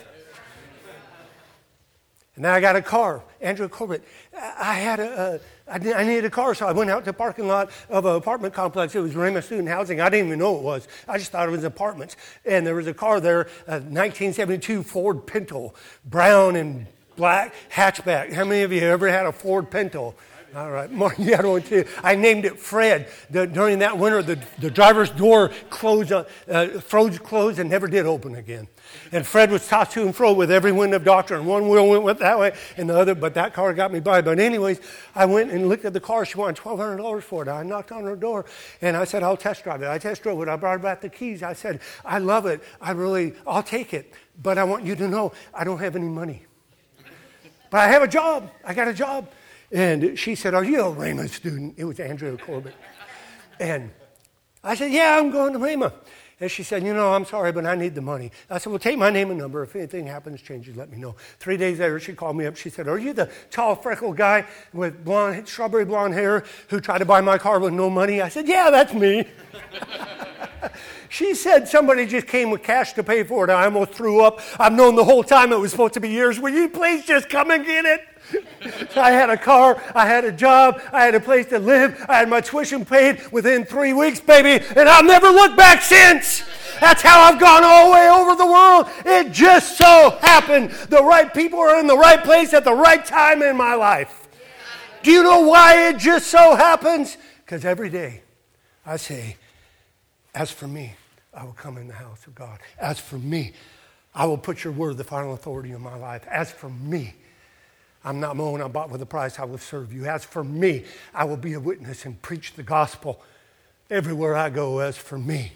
And then I got a car, Andrew Corbett. I needed a car, so I went out to the parking lot of an apartment complex. It was Rhema Student Housing. I didn't even know it was. I just thought it was apartments. And there was a car there, a 1972 Ford Pinto, brown and black hatchback. How many of you ever had a Ford Pinto? All right, Mark, you got one too. I named it Fred. During that winter, the driver's door froze closed and never did open again. And Fred was tossed to and fro with every wind of doctrine. One wheel went that way and the other, but that car got me by. But anyways, I went and looked at the car. She wanted $1,200 for it. I knocked on her door and I said, I'll test drive it. I test drove it. I brought back the keys. I said, I love it. I'll take it. But I want you to know I don't have any money. But I have a job. I got a job. And she said, are you a Rhema student? It was Andrea Corbett. And I said, yeah, I'm going to Rhema. And she said, I'm sorry, but I need the money. I said, well, take my name and number. If anything happens, changes, let me know. 3 days later, she called me up. She said, are you the tall, freckled guy with strawberry blonde hair who tried to buy my car with no money? I said, yeah, that's me. She said somebody just came with cash to pay for it. I almost threw up. I've known the whole time it was supposed to be yours. Will you please just come and get it? So I had a car, I had a job, I had a place to live, I had my tuition paid within 3 weeks, baby, and I've never looked back since. That's how I've gone all the way over the world. It just so happened the right people are in the right place at the right time in my life. Do you know why it just so happens? Because every day I say, as for me, I will come in the house of God. As for me, I will put your word the final authority in my life. As for me, I'm not my own, I'm bought with a price, I will serve you. As for me, I will be a witness and preach the gospel everywhere I go. As for me,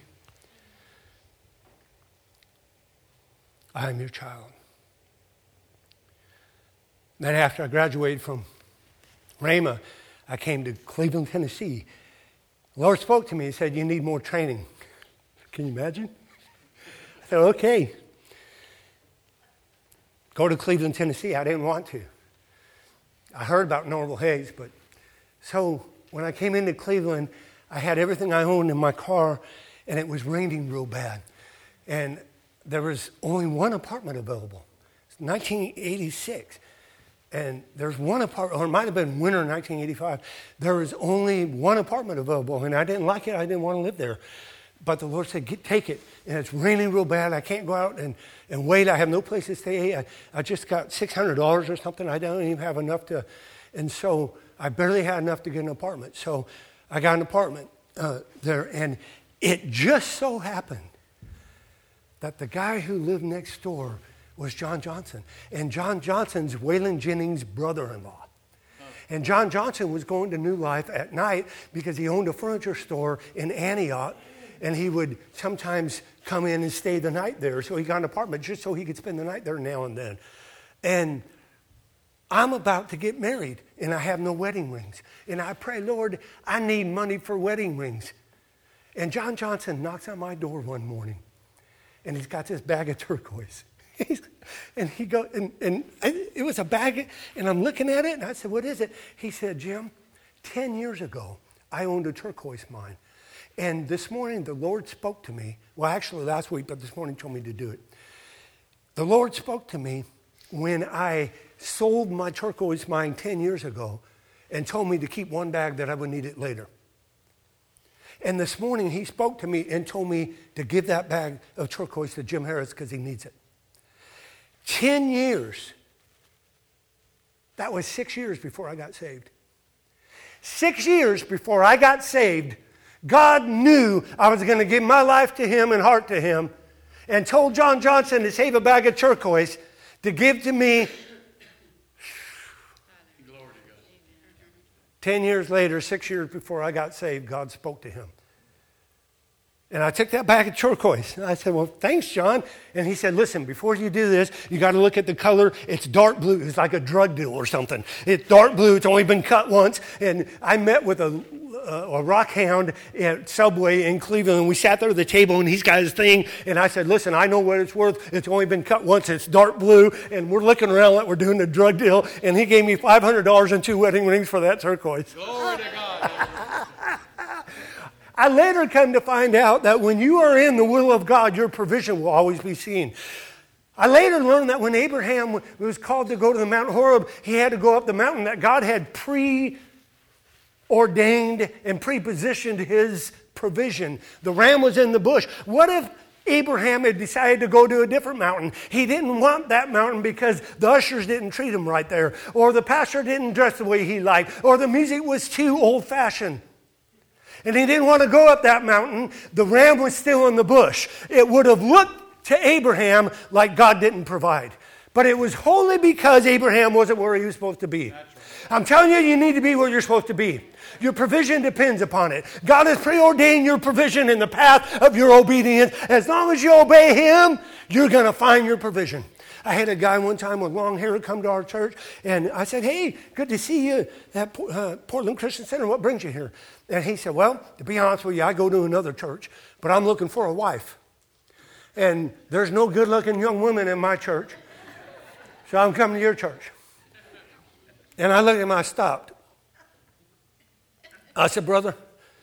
I am your child. Then after I graduated from Rhema, I came to Cleveland, Tennessee. The Lord spoke to me and said, you need more training. Can you imagine? I said, okay. Go to Cleveland, Tennessee. I didn't want to. I heard about Norval Hayes, but so when I came into Cleveland, I had everything I owned in my car, and it was raining real bad. And there was only one apartment available. It's 1986. And there's one apartment, or it might have been winter 1985. There was only one apartment available, and I didn't like it. I didn't want to live there. But the Lord said, take it. And it's raining real bad. I can't go out and wait. I have no place to stay. I just got $600 or something. I don't even have enough to. And so I barely had enough to get an apartment. So I got an apartment there. And it just so happened that the guy who lived next door was John Johnson. And John Johnson's Waylon Jennings' brother-in-law. And John Johnson was going to New Life at night because he owned a furniture store in Antioch. And he would sometimes come in and stay the night there. So he got an apartment just so he could spend the night there now and then. And I'm about to get married, and I have no wedding rings. And I pray, Lord, I need money for wedding rings. And John Johnson knocks on my door one morning, and he's got this bag of turquoise. And he goes, and it was a bag, and I'm looking at it, and I said, what is it? He said, Jim, 10 years ago, I owned a turquoise mine. And this morning, the Lord spoke to me. Well, actually, last week, but this morning told me to do it. The Lord spoke to me when I sold my turquoise mine 10 years ago and told me to keep one bag that I would need it later. And this morning, he spoke to me and told me to give that bag of turquoise to Jim Harris because he needs it. 10 years. That was 6 years before I got saved. 6 years before I got saved, God knew I was going to give my life to Him and heart to Him, and told John Johnson to save a bag of turquoise to give to me. 10 years later, 6 years before I got saved, God spoke to him. And I took that bag of turquoise. And I said, well, thanks, John. And he said, listen, before you do this, you got to look at the color. It's dark blue. It's like a drug deal or something. It's dark blue. It's only been cut once. And I met with a rock hound at Subway in Cleveland. And we sat there at the table, and he's got his thing. And I said, listen, I know what it's worth. It's only been cut once. It's dark blue. And we're looking around like we're doing a drug deal. And he gave me $500 and 2 wedding rings for that turquoise. Glory to God. I later come to find out that when you are in the will of God, your provision will always be seen. I later learned that when Abraham was called to go to the Mount Horeb, he had to go up the mountain that God had preordained and prepositioned his provision. The ram was in the bush. What if Abraham had decided to go to a different mountain? He didn't want that mountain because the ushers didn't treat him right there, or the pastor didn't dress the way he liked, or the music was too old-fashioned. And he didn't want to go up that mountain. The ram was still in the bush. It would have looked to Abraham like God didn't provide. But it was wholly because Abraham wasn't where he was supposed to be. I'm telling you, you need to be where you're supposed to be. Your provision depends upon it. God has preordained your provision in the path of your obedience. As long as you obey Him, you're going to find your provision. I had a guy one time with long hair come to our church, and I said, hey, good to see you at Portland Christian Center. What brings you here? And he said, well, to be honest with you, I go to another church, but I'm looking for a wife. And there's no good-looking young women in my church, so I'm coming to your church. And I looked at him, I stopped. I said, brother,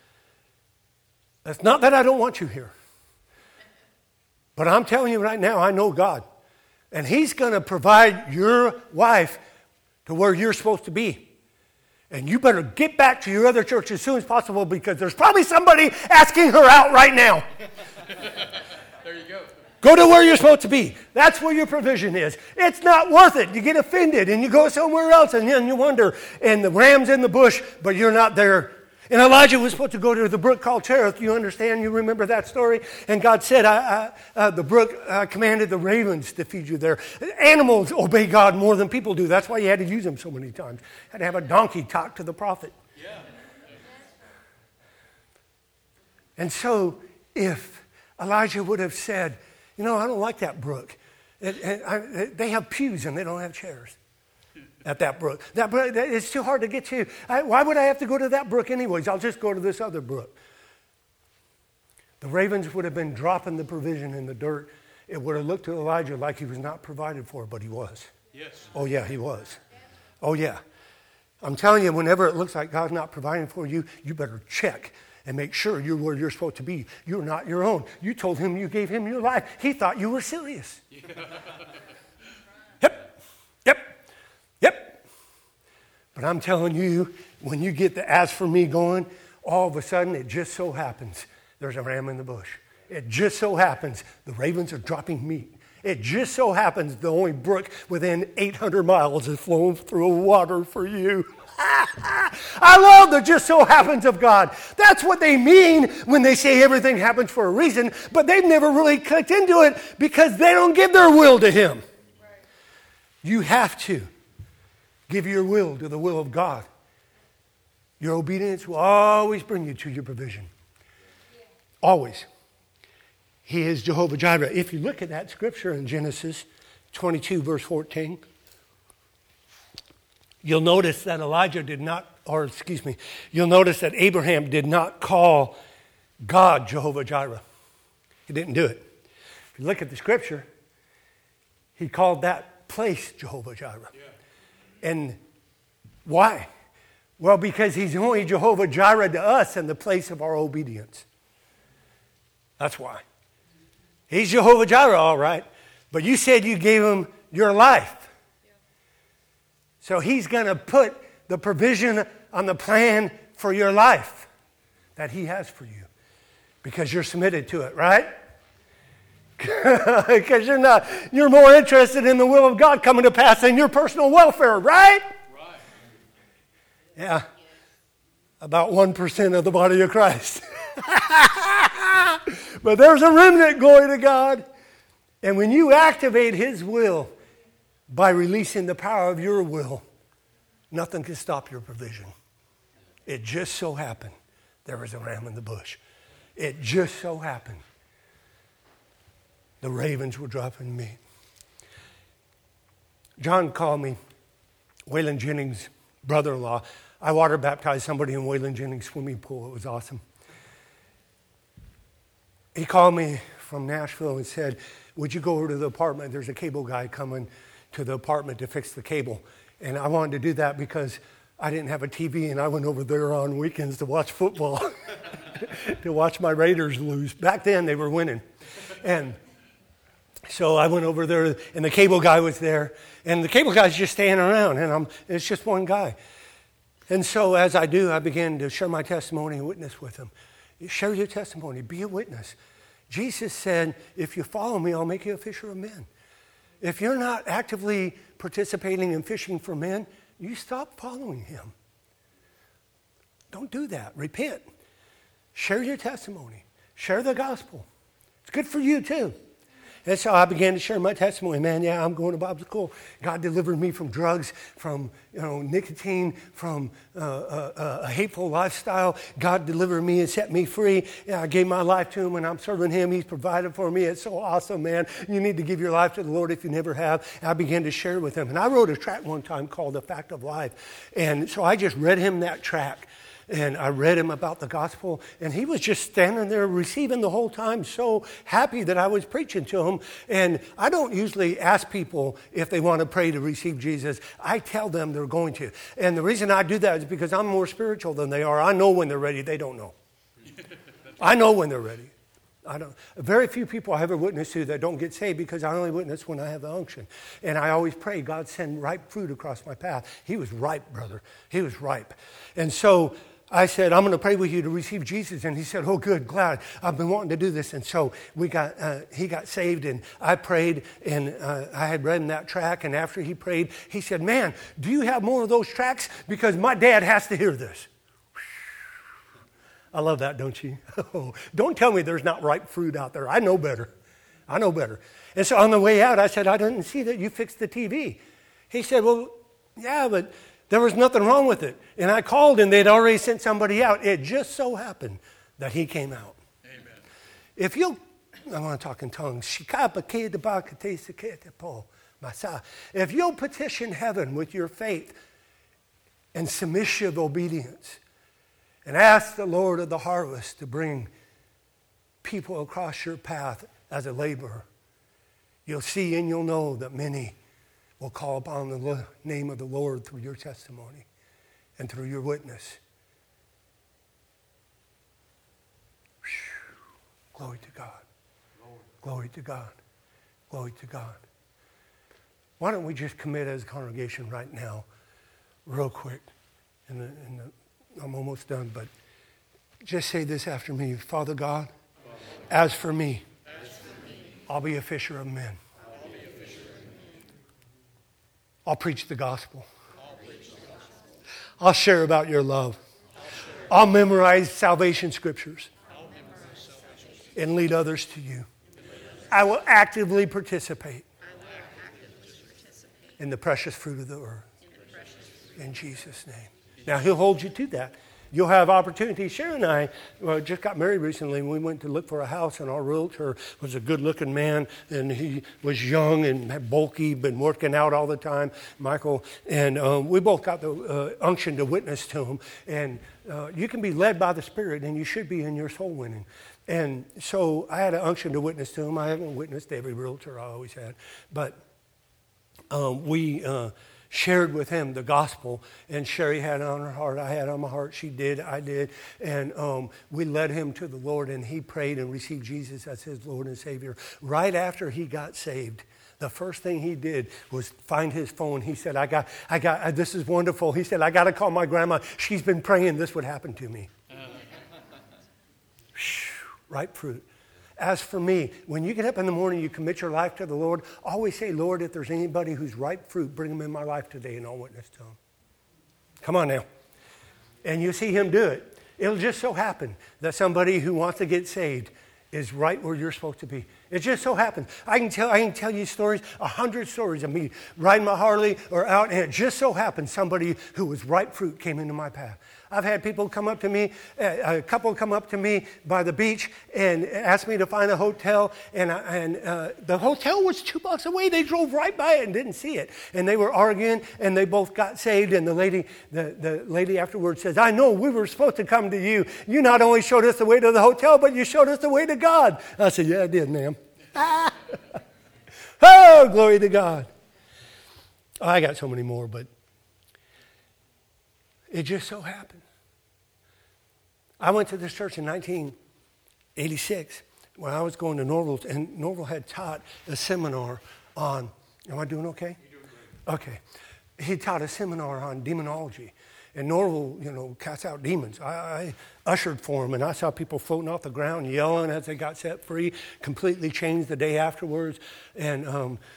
it's not that I don't want you here, but I'm telling you right now, I know God. And He's going to provide your wife to where you're supposed to be. And you better get back to your other church as soon as possible, because there's probably somebody asking her out right now. There you go. Go to where you're supposed to be. That's where your provision is. It's not worth it. You get offended and you go somewhere else, and then you wonder, and the ram's in the bush, but you're not there. And Elijah was supposed to go to the brook called Cherith. You understand? You remember that story? And God said, the brook commanded the ravens to feed you there. Animals obey God more than people do. That's why you had to use them so many times. Had to have a donkey talk to the prophet. Yeah. And so if Elijah would have said, I don't like that brook. They have pews and they don't have chairs. At that brook. That brook, it's too hard to get to. Why would I have to go to that brook anyways? I'll just go to this other brook. The ravens would have been dropping the provision in the dirt. It would have looked to Elijah like he was not provided for, but he was. Yes. Oh, yeah, he was. Oh, yeah. I'm telling you, whenever it looks like God's not providing for you, you better check and make sure you're where you're supposed to be. You're not your own. You told him you gave him your life. He thought you were serious. Yeah. Yep. But I'm telling you, when you get the as for me going, all of a sudden it just so happens there's a ram in the bush. It just so happens the ravens are dropping meat. It just so happens the only brook within 800 miles is flowing through water for you. I love the just so happens of God. That's what they mean when they say everything happens for a reason, but they've never really clicked into it because they don't give their will to Him. You have to give your will to the will of God. Your obedience will always bring you to your provision. Always. He is Jehovah Jireh. If you look at that scripture in Genesis 22, verse 14, you'll notice that you'll notice that Abraham did not call God Jehovah Jireh. He didn't do it. If you look at the scripture, he called that place Jehovah Jireh. Yeah. And why? Well, because He's only Jehovah Jireh to us in the place of our obedience. That's why. He's Jehovah Jireh, all right. But you said you gave Him your life. Yeah. So He's going to put the provision on the plan for your life that He has for you because you're submitted to it, right? Because you're more interested in the will of God coming to pass than your personal welfare, right? Right. Yeah. About 1% of the body of Christ. But there's a remnant, glory to God. And when you activate His will by releasing the power of your will, nothing can stop your provision. It just so happened there was a ram in the bush. It just so happened the ravens were dropping meat. John called me, Waylon Jennings' brother-in-law. I water baptized somebody in Waylon Jennings' swimming pool. It was awesome. He called me from Nashville and said, would you go over to the apartment? There's a cable guy coming to the apartment to fix the cable. And I wanted to do that because I didn't have a TV, and I went over there on weekends to watch football, to watch my Raiders lose. Back then, they were winning. And so I went over there, and the cable guy was there. And the cable guy's just standing around, and it's just one guy. And so as I do, I began to share my testimony and witness with him. Share your testimony. Be a witness. Jesus said, if you follow me, I'll make you a fisher of men. If you're not actively participating in fishing for men, you stop following him. Don't do that. Repent. Share your testimony. Share the gospel. It's good for you too. And so I began to share my testimony. Man, yeah, I'm going to Bible school. God delivered me from drugs, from nicotine, from a hateful lifestyle. God delivered me and set me free. Yeah, I gave my life to him, and I'm serving him. He's provided for me. It's so awesome, man. You need to give your life to the Lord if you never have. And I began to share with him. And I wrote a tract one time called The Fact of Life. And so I just read him that tract. And I read him about the gospel, and he was just standing there receiving the whole time, so happy that I was preaching to him. And I don't usually ask people if they want to pray to receive Jesus. I tell them they're going to. And the reason I do that is because I'm more spiritual than they are. I know when they're ready. They don't know. I know when they're ready. Very few people I ever witness to that don't get saved because I only witness when I have the unction. And I always pray, God, send ripe fruit across my path. He was ripe, brother. He was ripe. And so I said, I'm going to pray with you to receive Jesus. And he said, oh, good, glad. I've been wanting to do this. And so he got saved, and I prayed, and I had read in that tract. And after he prayed, he said, man, do you have more of those tracts? Because my dad has to hear this. I love that, don't you? Don't tell me there's not ripe fruit out there. I know better. I know better. And so on the way out, I said, I didn't see that you fixed the TV. He said, well, yeah, but there was nothing wrong with it. And I called, and they'd already sent somebody out. It just so happened that he came out. Amen. If you'll, I want to talk in tongues. If you'll petition heaven with your faith and submissive obedience, and ask the Lord of the harvest to bring people across your path as a laborer, you'll see and you'll know that many will call upon the name of the Lord through your testimony and through your witness. Glory to God. Glory to God. Glory to God. Why don't we just commit as a congregation right now, real quick, I'm almost done, but just say this after me. Father God, as for me, I'll be a fisher of men. I'll preach the gospel. I'll share about your love. I'll memorize salvation scriptures and lead others to you. I will actively participate in the precious fruit of the earth. In Jesus' name. Now, he'll hold you to that. You'll have opportunity. Sharon and I just got married recently, and we went to look for a house, and our realtor was a good-looking man, and he was young and bulky, been working out all the time, Michael. And we both got the unction to witness to him. And you can be led by the Spirit, and you should be in your soul winning. And so I had an unction to witness to him. I haven't witnessed every realtor I always had. But we shared with him the gospel, and Sherry had it on her heart. I had it on my heart. She did. I did. And we led him to the Lord, and he prayed and received Jesus as his Lord and Savior. Right after he got saved, the first thing he did was find his phone. He said, I got, this is wonderful. He said, I got to call my grandma. She's been praying this would happen to me. Ripe fruit. As for me, when you get up in the morning, you commit your life to the Lord, always say, Lord, if there's anybody who's ripe fruit, bring them in my life today, and I'll witness to them. Come on now. And you see him do it. It'll just so happen that somebody who wants to get saved is right where you're supposed to be. It just so happens. I can tell you stories, 100 stories of me riding my Harley or out, and it just so happened somebody who was ripe fruit came into my path. I've had people come up to me, a couple come up to me by the beach and ask me to find a hotel, and the hotel was 2 blocks away. They drove right by it and didn't see it, and they were arguing, and they both got saved. And the lady afterwards says, "I know we were supposed to come to you. You not only showed us the way to the hotel, but you showed us the way to God." I said, "Yeah, I did, ma'am." Oh, glory to God. Oh, I got so many more, but it just so happened. I went to this church in 1986 when I was going to Norval, and Norval had taught a seminar on, am I doing okay? You're doing great. Okay. He taught a seminar on demonology. And Norval, casts out demons. I ushered for him, and I saw people floating off the ground, yelling as they got set free, completely changed the day afterwards. And,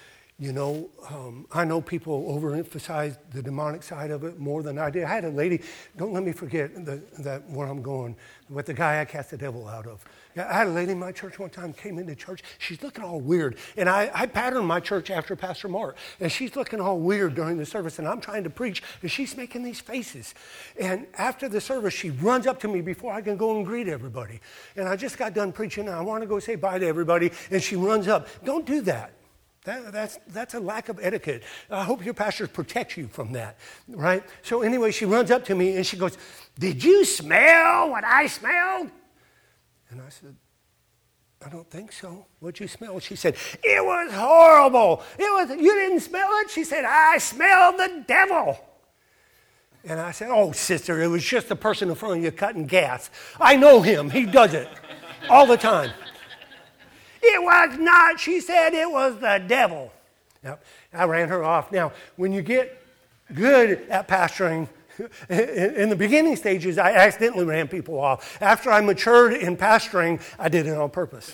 I know people overemphasize the demonic side of it more than I did. I had a lady, don't let me forget that where I'm going, with the guy I cast the devil out of. I had a lady in my church one time, came into church. She's looking all weird. And I patterned my church after Pastor Mark. And she's looking all weird during the service. And I'm trying to preach. And she's making these faces. And after the service, she runs up to me before I can go and greet everybody. And I just got done preaching. And I want to go say bye to everybody. And she runs up. Don't do that. That's a lack of etiquette. I hope your pastors protect you from that, right? So anyway, she runs up to me and she goes, "Did you smell what I smelled?" And I said, "I don't think so. What'd you smell?" She said, "It was horrible. You didn't smell it?" She said, "I smelled the devil." And I said, "Oh, sister, it was just the person in front of you cutting gas. I know him. He does it all the time." "It was not," she said, "it was the devil." Yep. I ran her off. Now, when you get good at pastoring, in the beginning stages, I accidentally ran people off. After I matured in pastoring, I did it on purpose.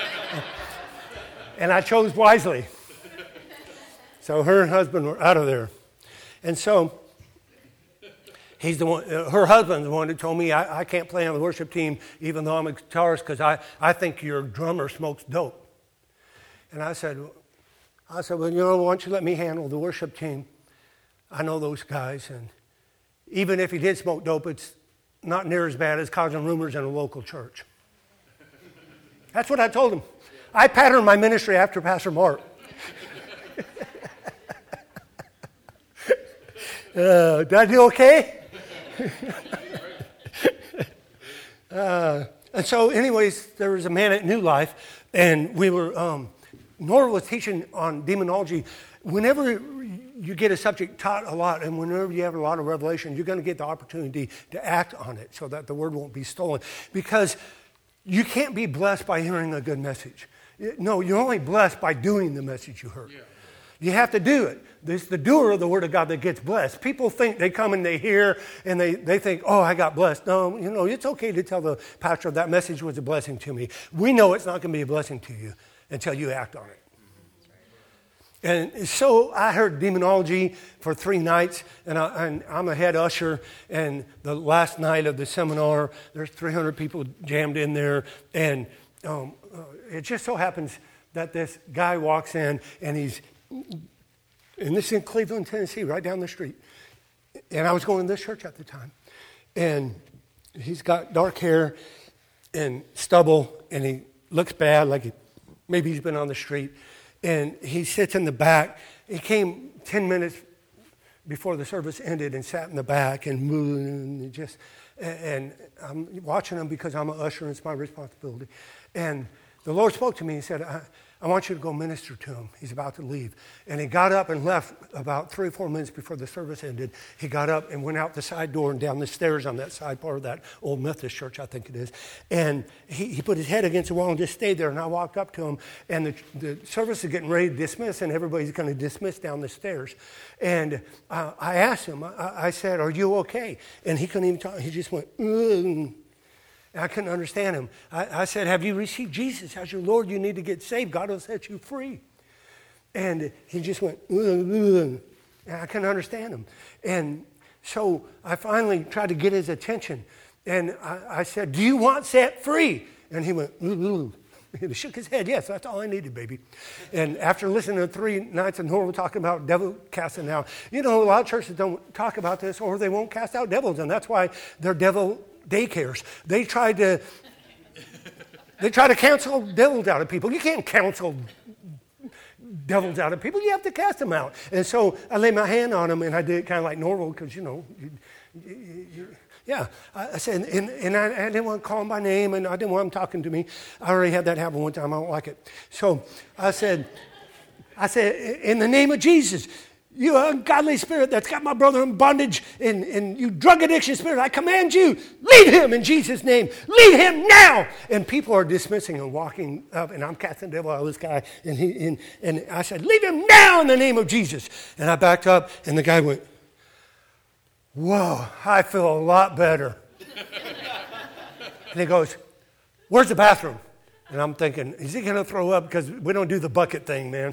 And I chose wisely. So her and husband were out of there. And so he's the one, her husband's the one who told me I can't play on the worship team even though I'm a guitarist because I think your drummer smokes dope. And I said, "Well, why don't you let me handle the worship team? I know those guys, and even if he did smoke dope, it's not near as bad as causing rumors in a local church." That's what I told him. I patterned my ministry after Pastor Mark. Did I do okay? And so anyways, there was a man at New Life, and we were, Nora was teaching on demonology. Whenever you get a subject taught a lot, and whenever you have a lot of revelation, you're going to get the opportunity to act on it so that the word won't be stolen. Because you can't be blessed by hearing a good message. No, you're only blessed by doing the message you heard. Yeah. You have to do it. It's the doer of the word of God that gets blessed. People think they come and they hear and they think, "Oh, I got blessed." No, it's okay to tell the pastor that message was a blessing to me. We know it's not going to be a blessing to you until you act on it. And so I heard demonology for 3 nights, and I'm a head usher, and the last night of the seminar, there's 300 people jammed in there, and it just so happens that this guy walks in, and this is in Cleveland, Tennessee, right down the street. And I was going to this church at the time. And he's got dark hair and stubble, and he looks bad, like maybe he's been on the street. And he sits in the back. He came 10 minutes before the service ended and sat in the back and moved and I'm watching him because I'm an usher and it's my responsibility. And the Lord spoke to me and said, I want you to go minister to him. He's about to leave. And he got up and left about 3 or 4 minutes before the service ended. He got up and went out the side door and down the stairs on that side part of that old Methodist church, I think it is. And he put his head against the wall and just stayed there. And I walked up to him, and the service is getting ready to dismiss, and everybody's going to dismiss down the stairs. And I asked him, I said, "Are you okay?" And he couldn't even talk. He just went, "Ugh." And I couldn't understand him. I said, have you received Jesus as your Lord? You need to get saved. God will set you free. And he just went, ugh, ugh. And I couldn't understand him. And so I finally tried to get his attention. And I said, do you want set free? And he went, ugh, ugh. He shook his head. Yes, that's all I needed, baby. And after listening to 3 nights of Norval talking about devil casting out, a lot of churches don't talk about this, or they won't cast out devils, and that's why they're devil daycares. They try to cancel devils out of people. You can't cancel devils out of people. You have to cast them out. And so I laid my hand on him, and I did it kind of like Norval, because yeah, I said, and I didn't want to call him by name, and I didn't want him talking to me. I already had that happen one time. I don't like it. So I said, in the name of Jesus, you ungodly spirit that's got my brother in bondage, and you drug addiction spirit, I command you, leave him in Jesus' name. Leave him now. And people are dismissing and walking up, and I'm casting the devil out of this guy. And I said, leave him now in the name of Jesus. And I backed up, and the guy went, whoa, I feel a lot better. And he goes, where's the bathroom? And I'm thinking, is he going to throw up? Because we don't do the bucket thing, man.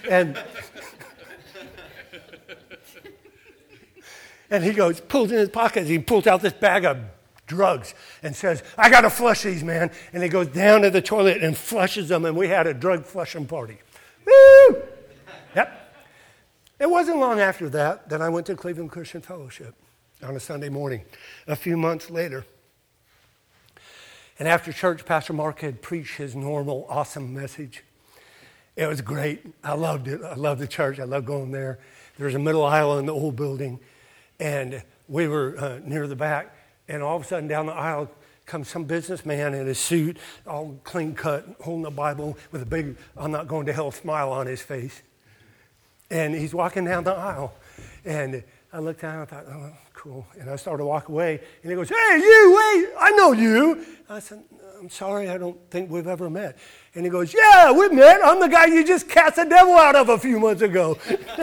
And he goes, pulls in his pockets, he pulls out this bag of drugs and says, I got to flush these, man. And he goes down to the toilet and flushes them, and we had a drug flushing party. Woo! Yep. It wasn't long after that I went to Cleveland Christian Fellowship on a Sunday morning, a few months later. And after church, Pastor Mark had preached his normal, awesome message. It was great. I loved it. I loved the church. I loved going there. There was a middle aisle in the old building, and we were near the back. And all of a sudden, down the aisle comes some businessman in a suit, all clean cut, holding a Bible with a big "I'm not going to hell" smile on his face. And he's walking down the aisle, and I looked down and I thought, oh, cool. And I started to walk away. And he goes, hey, you, wait, I know you. I said, I'm sorry, I don't think we've ever met. And he goes, yeah, we've met. I'm the guy you just cast the devil out of a few months ago.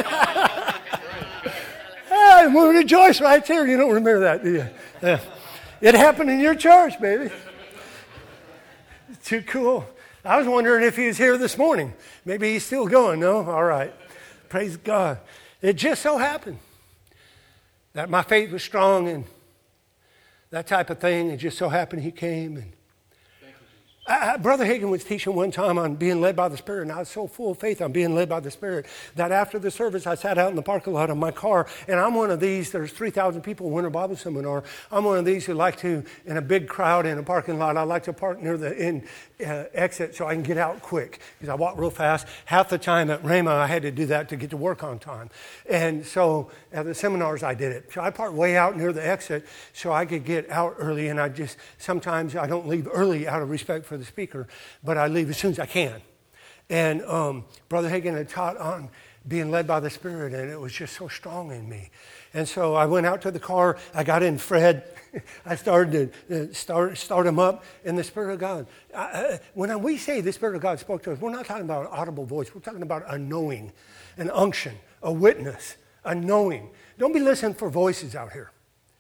Hey, we rejoice right here. You don't remember that, do you? Yeah. It happened in your church, baby. It's too cool. I was wondering if he was here this morning. Maybe he's still going. No? All right. Praise God. It just so happened that my faith was strong and that type of thing. It just so happened he came. And Brother Hagin was teaching one time on being led by the Spirit, and I was so full of faith on being led by the Spirit that after the service, I sat out in the parking lot of my car, and I'm one of these, there's 3,000 people in Winter Bible Seminar. I'm one of these who like to, in a big crowd in a parking lot, I like to park near the exit so I can get out quick, because I walk real fast. Half the time at Rhema, I had to do that to get to work on time. And so at the seminars, I did it. So I parked way out near the exit so I could get out early, and sometimes I don't leave early out of respect for the speaker, but I leave as soon as I can. And Brother Hagin had taught on being led by the Spirit, and it was just so strong in me. And so I went out to the car, I got in Fred, I started to start him up, and the Spirit of God. When we say the Spirit of God spoke to us, we're not talking about an audible voice, we're talking about a knowing, an unction, a witness, a knowing. Don't be listening for voices out here.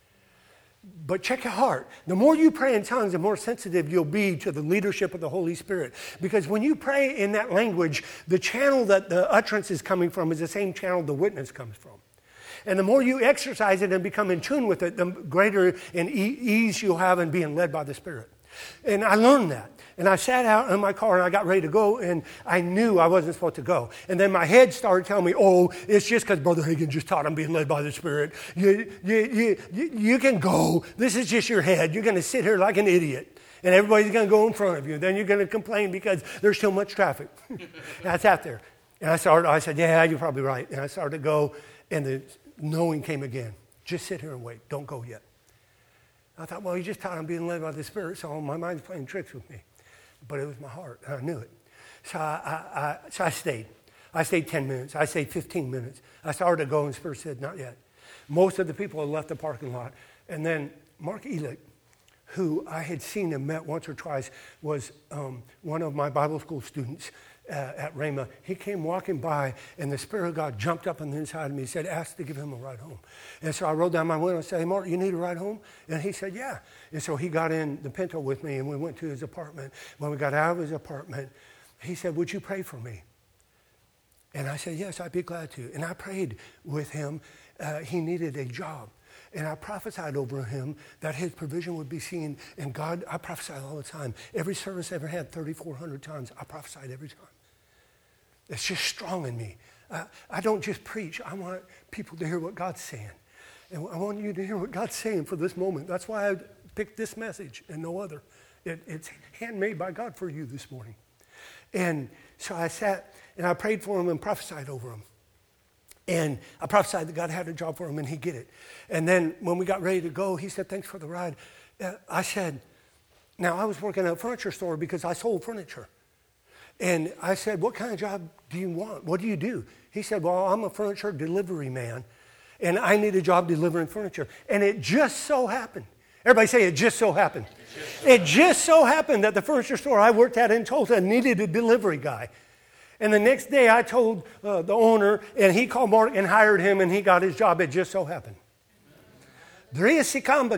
But check your heart. The more you pray in tongues, the more sensitive you'll be to the leadership of the Holy Spirit. Because when you pray in that language, the channel that the utterance is coming from is the same channel the witness comes from. And the more you exercise it and become in tune with it, the greater ease you'll have in being led by the Spirit. And I learned that. And I sat out in my car and I got ready to go, and I knew I wasn't supposed to go. And then my head started telling me, oh, it's just because Brother Hagin just taught I'm being led by the Spirit. You can go. This is just your head. You're going to sit here like an idiot. And everybody's going to go in front of you. Then you're going to complain because there's too much traffic. And I sat there. And I said, yeah, you're probably right. And I started to go, and the knowing came again. Just sit here and wait. Don't go yet. I thought, well, you just taught I'm being led by the Spirit, so my mind's playing tricks with me. But it was my heart, and I knew it. So I stayed. I stayed 10 minutes. I stayed 15 minutes. I started to go, and the Spirit said, not yet. Most of the people had left the parking lot. And then Mark Elick, who I had seen and met once or twice, was one of my Bible school students. at Rhema. He came walking by, and the Spirit of God jumped up on the inside of me. He said, ask to give him a ride home. And so I rolled down my window and said, hey, Mark, you need a ride home? And he said, yeah. And so he got in the Pinto with me, and we went to his apartment. When we got out of his apartment, he said, would you pray for me? And I said, yes, I'd be glad to. And I prayed with him. He needed a job. And I prophesied over him that his provision would be seen. And God, I prophesied all the time. Every service I ever had, 3,400 times, I prophesied every time. It's just strong in me. I don't just preach. I want people to hear what God's saying. And I want you to hear what God's saying for this moment. That's why I picked this message and no other. It's handmade by God for you this morning. And so I sat and I prayed for him and prophesied over him. And I prophesied that God had a job for him and he'd get it. And then when we got ready to go, he said, thanks for the ride. I said, now I was working at a furniture store because I sold furniture. And I said, what kind of job do you want? What do you do? He said, well, I'm a furniture delivery man, and I need a job delivering furniture. And it just so happened. Everybody say, it just so happened. It just so happened that the furniture store I worked at in Tulsa needed a delivery guy. And the next day I told the owner, and he called Mark and hired him, and he got his job. It just so happened. There are some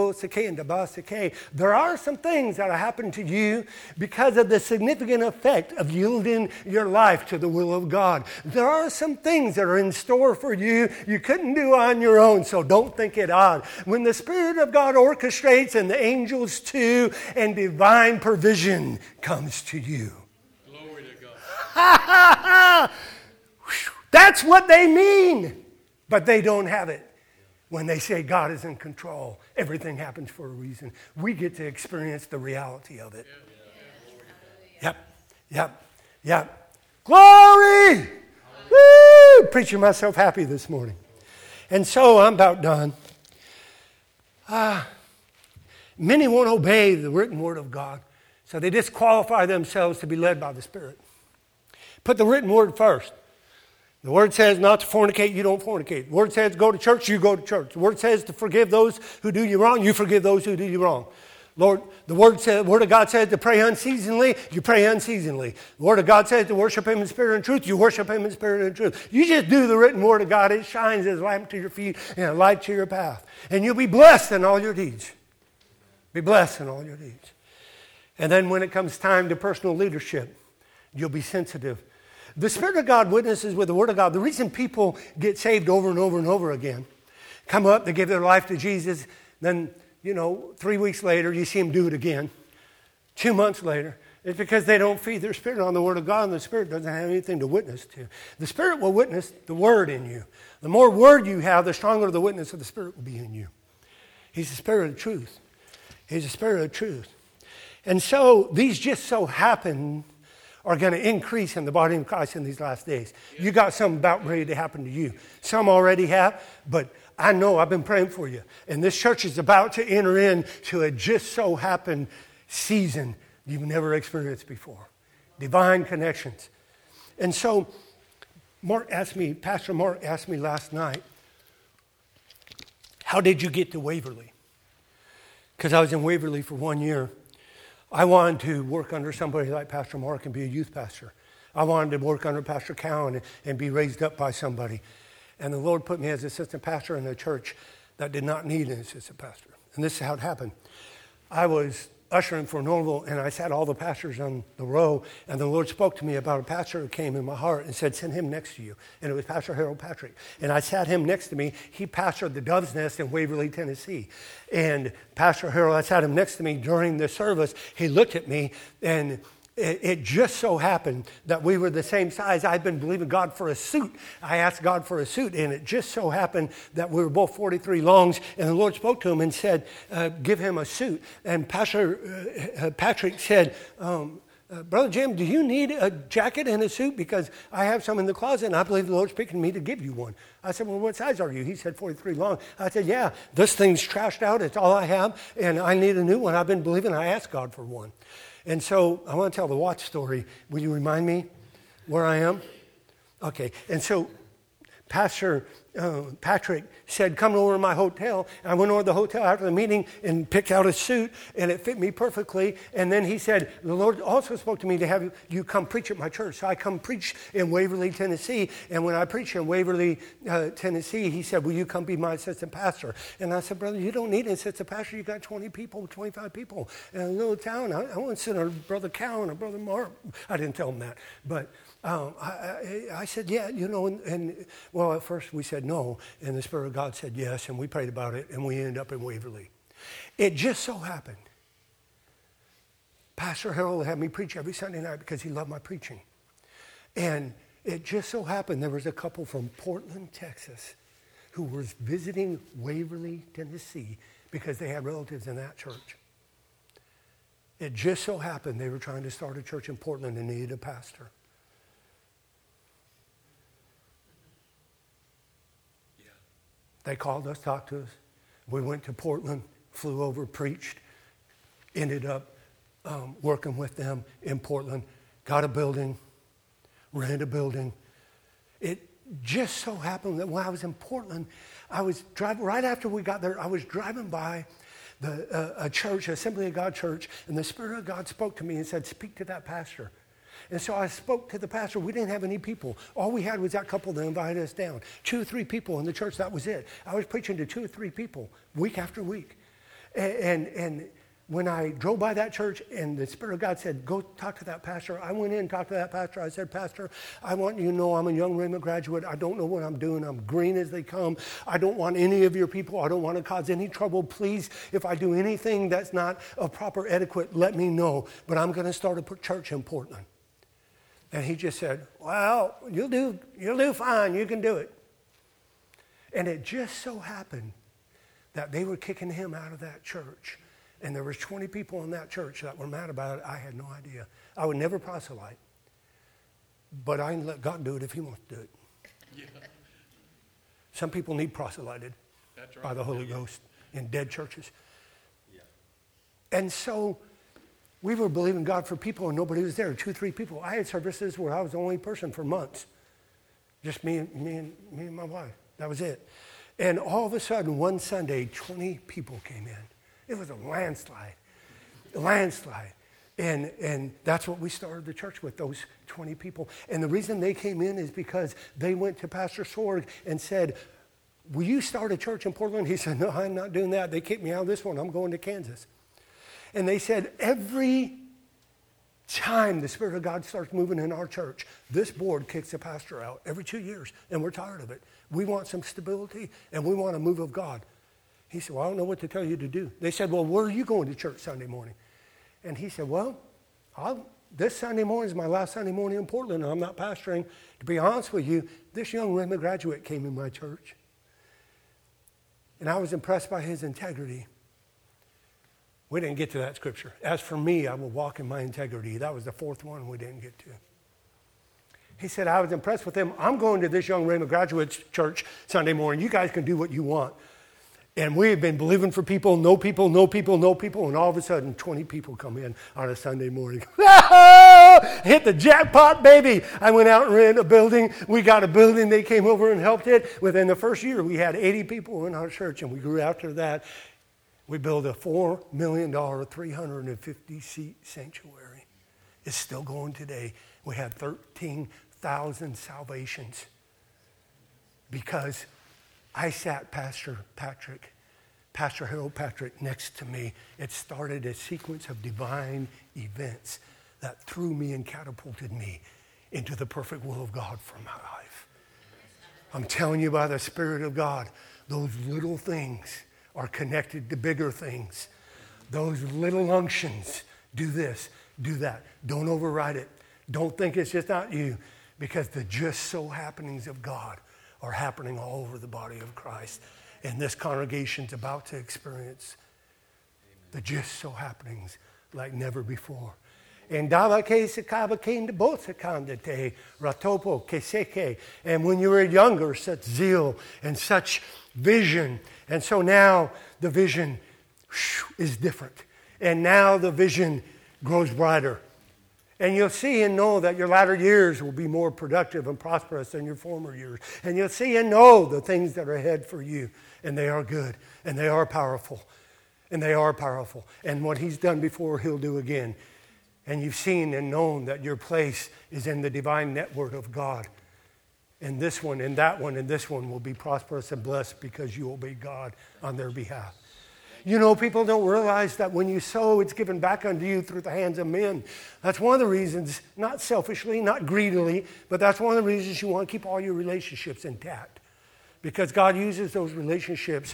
things that happen to you because of the significant effect of yielding your life to the will of God. There are some things that are in store for you you couldn't do on your own, so don't think it odd. When the Spirit of God orchestrates and the angels too, and divine provision comes to you. Glory to God. That's what they mean, but they don't have it. When they say God is in control, everything happens for a reason. We get to experience the reality of it. Yep. Glory! Woo! Preaching myself happy this morning. And so I'm about done. Many won't obey the written word of God, so they disqualify themselves to be led by the Spirit. Put the written word first. The word says not to fornicate, you don't fornicate. The word says go to church, you go to church. The word says to forgive those who do you wrong, you forgive those who do you wrong. Lord, the word of God says to pray unceasingly, you pray unceasingly. The word of God says to worship him in spirit and truth, you worship him in spirit and truth. You just do the written word of God. It shines as a lamp to your feet and a light to your path. And you'll be blessed in all your deeds. Be blessed in all your deeds. And then when it comes time to personal leadership, you'll be sensitive. The Spirit of God witnesses with the Word of God. The reason people get saved over and over and over again, come up, they give their life to Jesus, then, 3 weeks later, you see them do it again. 2 months later, it's because they don't feed their spirit on the Word of God, and the Spirit doesn't have anything to witness to. The Spirit will witness the Word in you. The more Word you have, the stronger the witness of the Spirit will be in you. He's the Spirit of truth. He's the Spirit of truth. And so, these just so happen are going to increase in the body of Christ in these last days. You got something about ready to happen to you. Some already have, but I know I've been praying for you. And this church is about to enter into a just so happen season you've never experienced before. Divine connections. And so Pastor Mark asked me last night, how did you get to Waverly? Because I was in Waverly for 1 year. I wanted to work under somebody like Pastor Mark and be a youth pastor. I wanted to work under Pastor Cowan and be raised up by somebody. And the Lord put me as assistant pastor in a church that did not need an assistant pastor. And this is how it happened. I was ushering for Norval, and I sat all the pastors on the row, and the Lord spoke to me about a pastor who came in my heart and said, send him next to you. And it was Pastor Harold Patrick. And I sat him next to me. He pastored the Dove's Nest in Waverly, Tennessee. And Pastor Harold, I sat him next to me during the service. He looked at me, and it just so happened that we were the same size. I'd been believing God for a suit. I asked God for a suit, and it just so happened that we were both 43 longs, and the Lord spoke to him and said, give him a suit. And Pastor Patrick said, Brother Jim, do you need a jacket and a suit? Because I have some in the closet, and I believe the Lord's picking me to give you one. I said, well, what size are you? He said 43 long. I said, yeah, this thing's trashed out. It's all I have, and I need a new one. I've been believing. I asked God for one. And so I want to tell the watch story. Will you remind me where I am? Okay. And so Pastor Patrick said, come over to my hotel. And I went over to the hotel after the meeting and picked out a suit, and it fit me perfectly. And then he said, the Lord also spoke to me to have you come preach at my church. So I come preach in Waverly, Tennessee. And when I preached in Waverly, Tennessee, he said, will you come be my assistant pastor? And I said, brother, you don't need an assistant pastor. You got 20 people, 25 people in a little town. I want to send our brother Cal and our brother Mark. I didn't tell him that, but I said, yeah, and well, at first we said no, and the Spirit of God said yes, and we prayed about it, and we ended up in Waverly. It just so happened, Pastor Harold had me preach every Sunday night because he loved my preaching. And it just so happened there was a couple from Portland, Texas, who was visiting Waverly, Tennessee, because they had relatives in that church. It just so happened they were trying to start a church in Portland and needed a pastor. They called us, talked to us. We went to Portland, flew over, preached, ended up working with them in Portland, got a building, rented a building. It just so happened that when I was in Portland, I was driving, right after we got there, I was driving by a church, Assembly of God church, and the Spirit of God spoke to me and said, speak to that pastor. And so I spoke to the pastor. We didn't have any people. All we had was that couple that invited us down. 2 or 3 people in the church, that was it. I was preaching to 2 or 3 people week after week. And when I drove by that church and the Spirit of God said, go talk to that pastor, I went in and talked to that pastor. I said, Pastor, I want you to know I'm a young Rhema graduate. I don't know what I'm doing. I'm green as they come. I don't want any of your people. I don't want to cause any trouble. Please, if I do anything that's not a proper etiquette, let me know. But I'm going to start a church in Portland. And he just said, well, you'll do fine. You can do it. And it just so happened that they were kicking him out of that church. And there was 20 people in that church that were mad about it. I had no idea. I would never proselyte. But I can let God do it if he wants to do it. Yeah. Some people need proselyted by the Holy Ghost in dead churches. Yeah. And so we were believing God for people and nobody was there, 2, 3 people. I had services where I was the only person for months. Just me and my wife. That was it. And all of a sudden, one Sunday, 20 people came in. It was a landslide. And that's what we started the church with, those 20 people. And the reason they came in is because they went to Pastor Sorg and said, will you start a church in Portland? He said, no, I'm not doing that. They kicked me out of this one. I'm going to Kansas. And they said, every time the Spirit of God starts moving in our church, this board kicks the pastor out every 2 years, and we're tired of it. We want some stability, and we want a move of God. He said, well, I don't know what to tell you to do. They said, well, where are you going to church Sunday morning? And he said, well, this Sunday morning is my last Sunday morning in Portland, and I'm not pastoring. To be honest with you, this young Rhema graduate came in my church, and I was impressed by his integrity. We didn't get to that scripture. As for me, I will walk in my integrity. That was the 4th one we didn't get to. He said, I was impressed with him. I'm going to this young Rhema graduate church Sunday morning. You guys can do what you want. And we have been believing for people, no people. And all of a sudden, 20 people come in on a Sunday morning. Hit the jackpot, baby. I went out and rented a building. We got a building. They came over and helped it. Within the first year, we had 80 people in our church. And we grew after that. We built a $4 million, 350-seat sanctuary. It's still going today. We had 13,000 salvations because I sat Pastor Harold Patrick next to me. It started a sequence of divine events that threw me and catapulted me into the perfect will of God for my life. I'm telling you by the Spirit of God, those little things are connected to bigger things. Those little unctions, do this, do that. Don't override it. Don't think it's just not you, because the just so happenings of God are happening all over the body of Christ. And this congregation's about to experience the just so happenings like never before. And when you were younger, such zeal and such vision. And so now the vision is different. And now the vision grows brighter. And you'll see and know that your latter years will be more productive and prosperous than your former years. And you'll see and know the things that are ahead for you. And they are good. And they are powerful. And they are powerful. And what he's done before, he'll do again. And you've seen and known that your place is in the divine network of God. And this one and that one and this one will be prosperous and blessed because you obey God on their behalf. You know, people don't realize that when you sow, it's given back unto you through the hands of men. That's one of the reasons, not selfishly, not greedily, but that's one of the reasons you want to keep all your relationships intact. Because God uses those relationships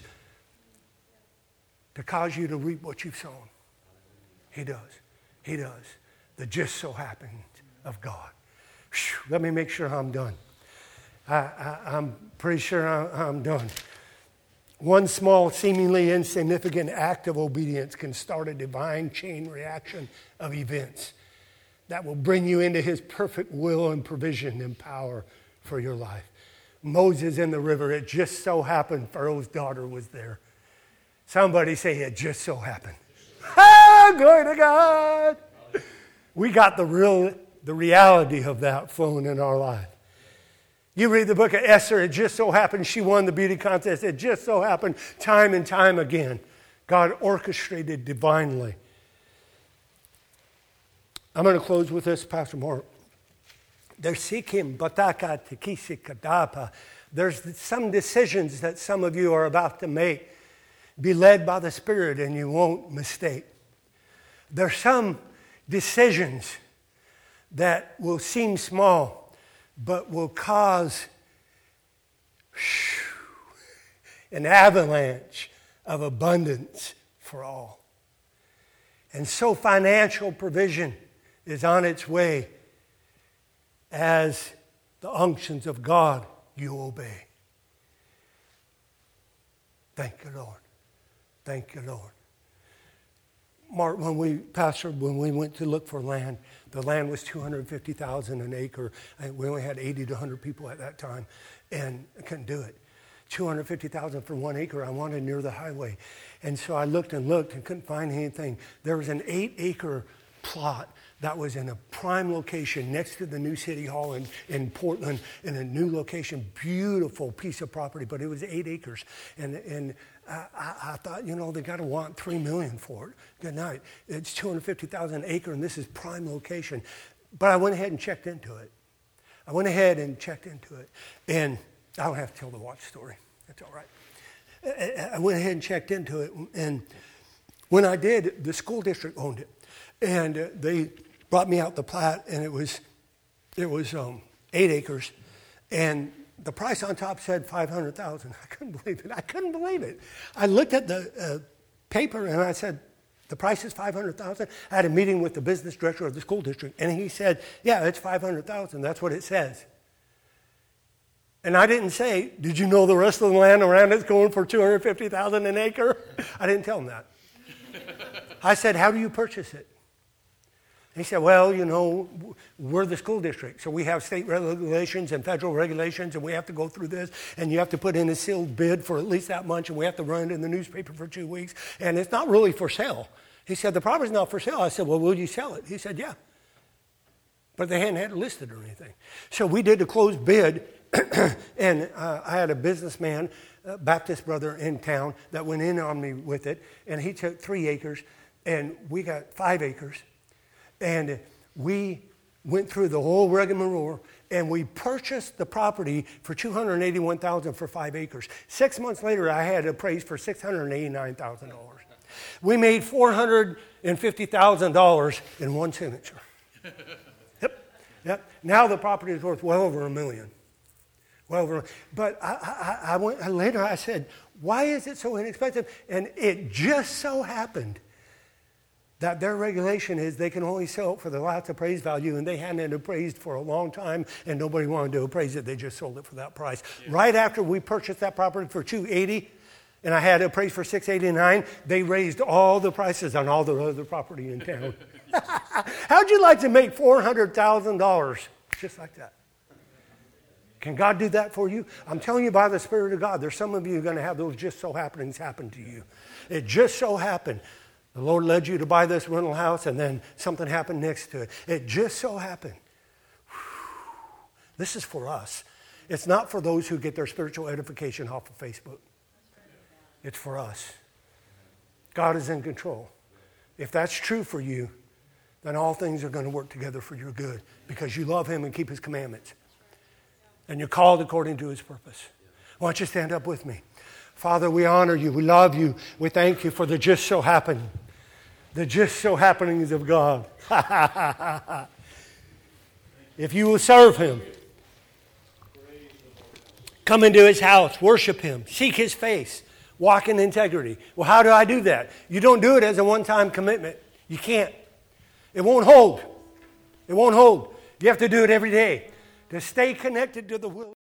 to cause you to reap what you've sown. He does. He does. The just so happens of God. Whew, let me make sure I'm done. I'm pretty sure I'm done. One small, seemingly insignificant act of obedience can start a divine chain reaction of events that will bring you into his perfect will and provision and power for your life. Moses in the river, it just so happened Pharaoh's daughter was there. Somebody say, it just so happened. Glory to God. We got the reality of that flowing in our life. You read the book of Esther, it just so happened she won the beauty contest. It just so happened time and time again. God orchestrated divinely. I'm going to close with this, Pastor Mark. There's some decisions that some of you are about to make. Be led by the Spirit and you won't mistake. There's some decisions that will seem small, but will cause an avalanche of abundance for all. And so financial provision is on its way as the unctions of God you obey. Thank you, Lord. Thank you, Lord. Mark, when we went to look for land, the land was $250,000 an acre. We only had 80 to 100 people at that time, and I couldn't do it. $250,000 for 1 acre. I wanted near the highway. And so I looked and couldn't find anything. There was an 8-acre plot that was in a prime location next to the new city hall in Portland, in a new location, beautiful piece of property, but it was 8 acres. And I thought, they got to want $3 million for it. Good night. It's $250,000 an acre, and this is prime location. But I went ahead and checked into it. And I don't have to tell the watch story. That's all right. I went ahead and checked into it, and when I did, the school district owned it. And they brought me out the plat, and it was 8 acres, and the price on top said $500,000. I couldn't believe it. I looked at the paper and I said, the price is $500,000. I had a meeting with the business director of the school district, and he said, yeah, it's $500,000. That's what it says. And I didn't say, did you know the rest of the land around it's going for $250,000 an acre? I didn't tell him that. I said, how do you purchase it? He said, well, we're the school district, so we have state regulations and federal regulations, and we have to go through this, and you have to put in a sealed bid for at least that much, and we have to run it in the newspaper for 2 weeks, and it's not really for sale. He said, the property's not for sale. I said, well, will you sell it? He said, yeah. But they hadn't had it listed or anything. So we did a closed bid, and I had a businessman, a Baptist brother in town, that went in on me with it, and he took 3 acres, and we got 5 acres. And we went through the whole rigmarole, and we purchased the property for $281,000 for 5 acres. 6 months later, I had it appraised for $689,000. We made $450,000 in one signature. Yep. Now the property is worth well over $1 million. But I went later. I said, "Why is it so inexpensive?" And it just so happened that their regulation is they can only sell it for the last appraised value, and they hadn't it appraised for a long time, and nobody wanted to appraise it. They just sold it for that price. Yeah. Right after we purchased that property for $280,000, and I had it appraised for $689,000, they raised all the prices on all the other property in town. How'd you like to make $400,000 just like that? Can God do that for you? I'm telling you by the Spirit of God, there's some of you going to have those just so happenings happen to you. It just so happened. The Lord led you to buy this rental house, and then something happened next to it. It just so happened. This is for us. It's not for those who get their spiritual edification off of Facebook. It's for us. God is in control. If that's true for you, then all things are going to work together for your good because you love Him and keep His commandments. And you're called according to His purpose. Why don't you stand up with me? Father, we honor you. We love you. We thank you for the just so happening. The just so happenings of God. If you will serve Him, come into His house, worship Him, seek His face, walk in integrity. Well, how do I do that? You don't do it as a one-time commitment. You can't. It won't hold. It won't hold. You have to do it every day to stay connected to the will.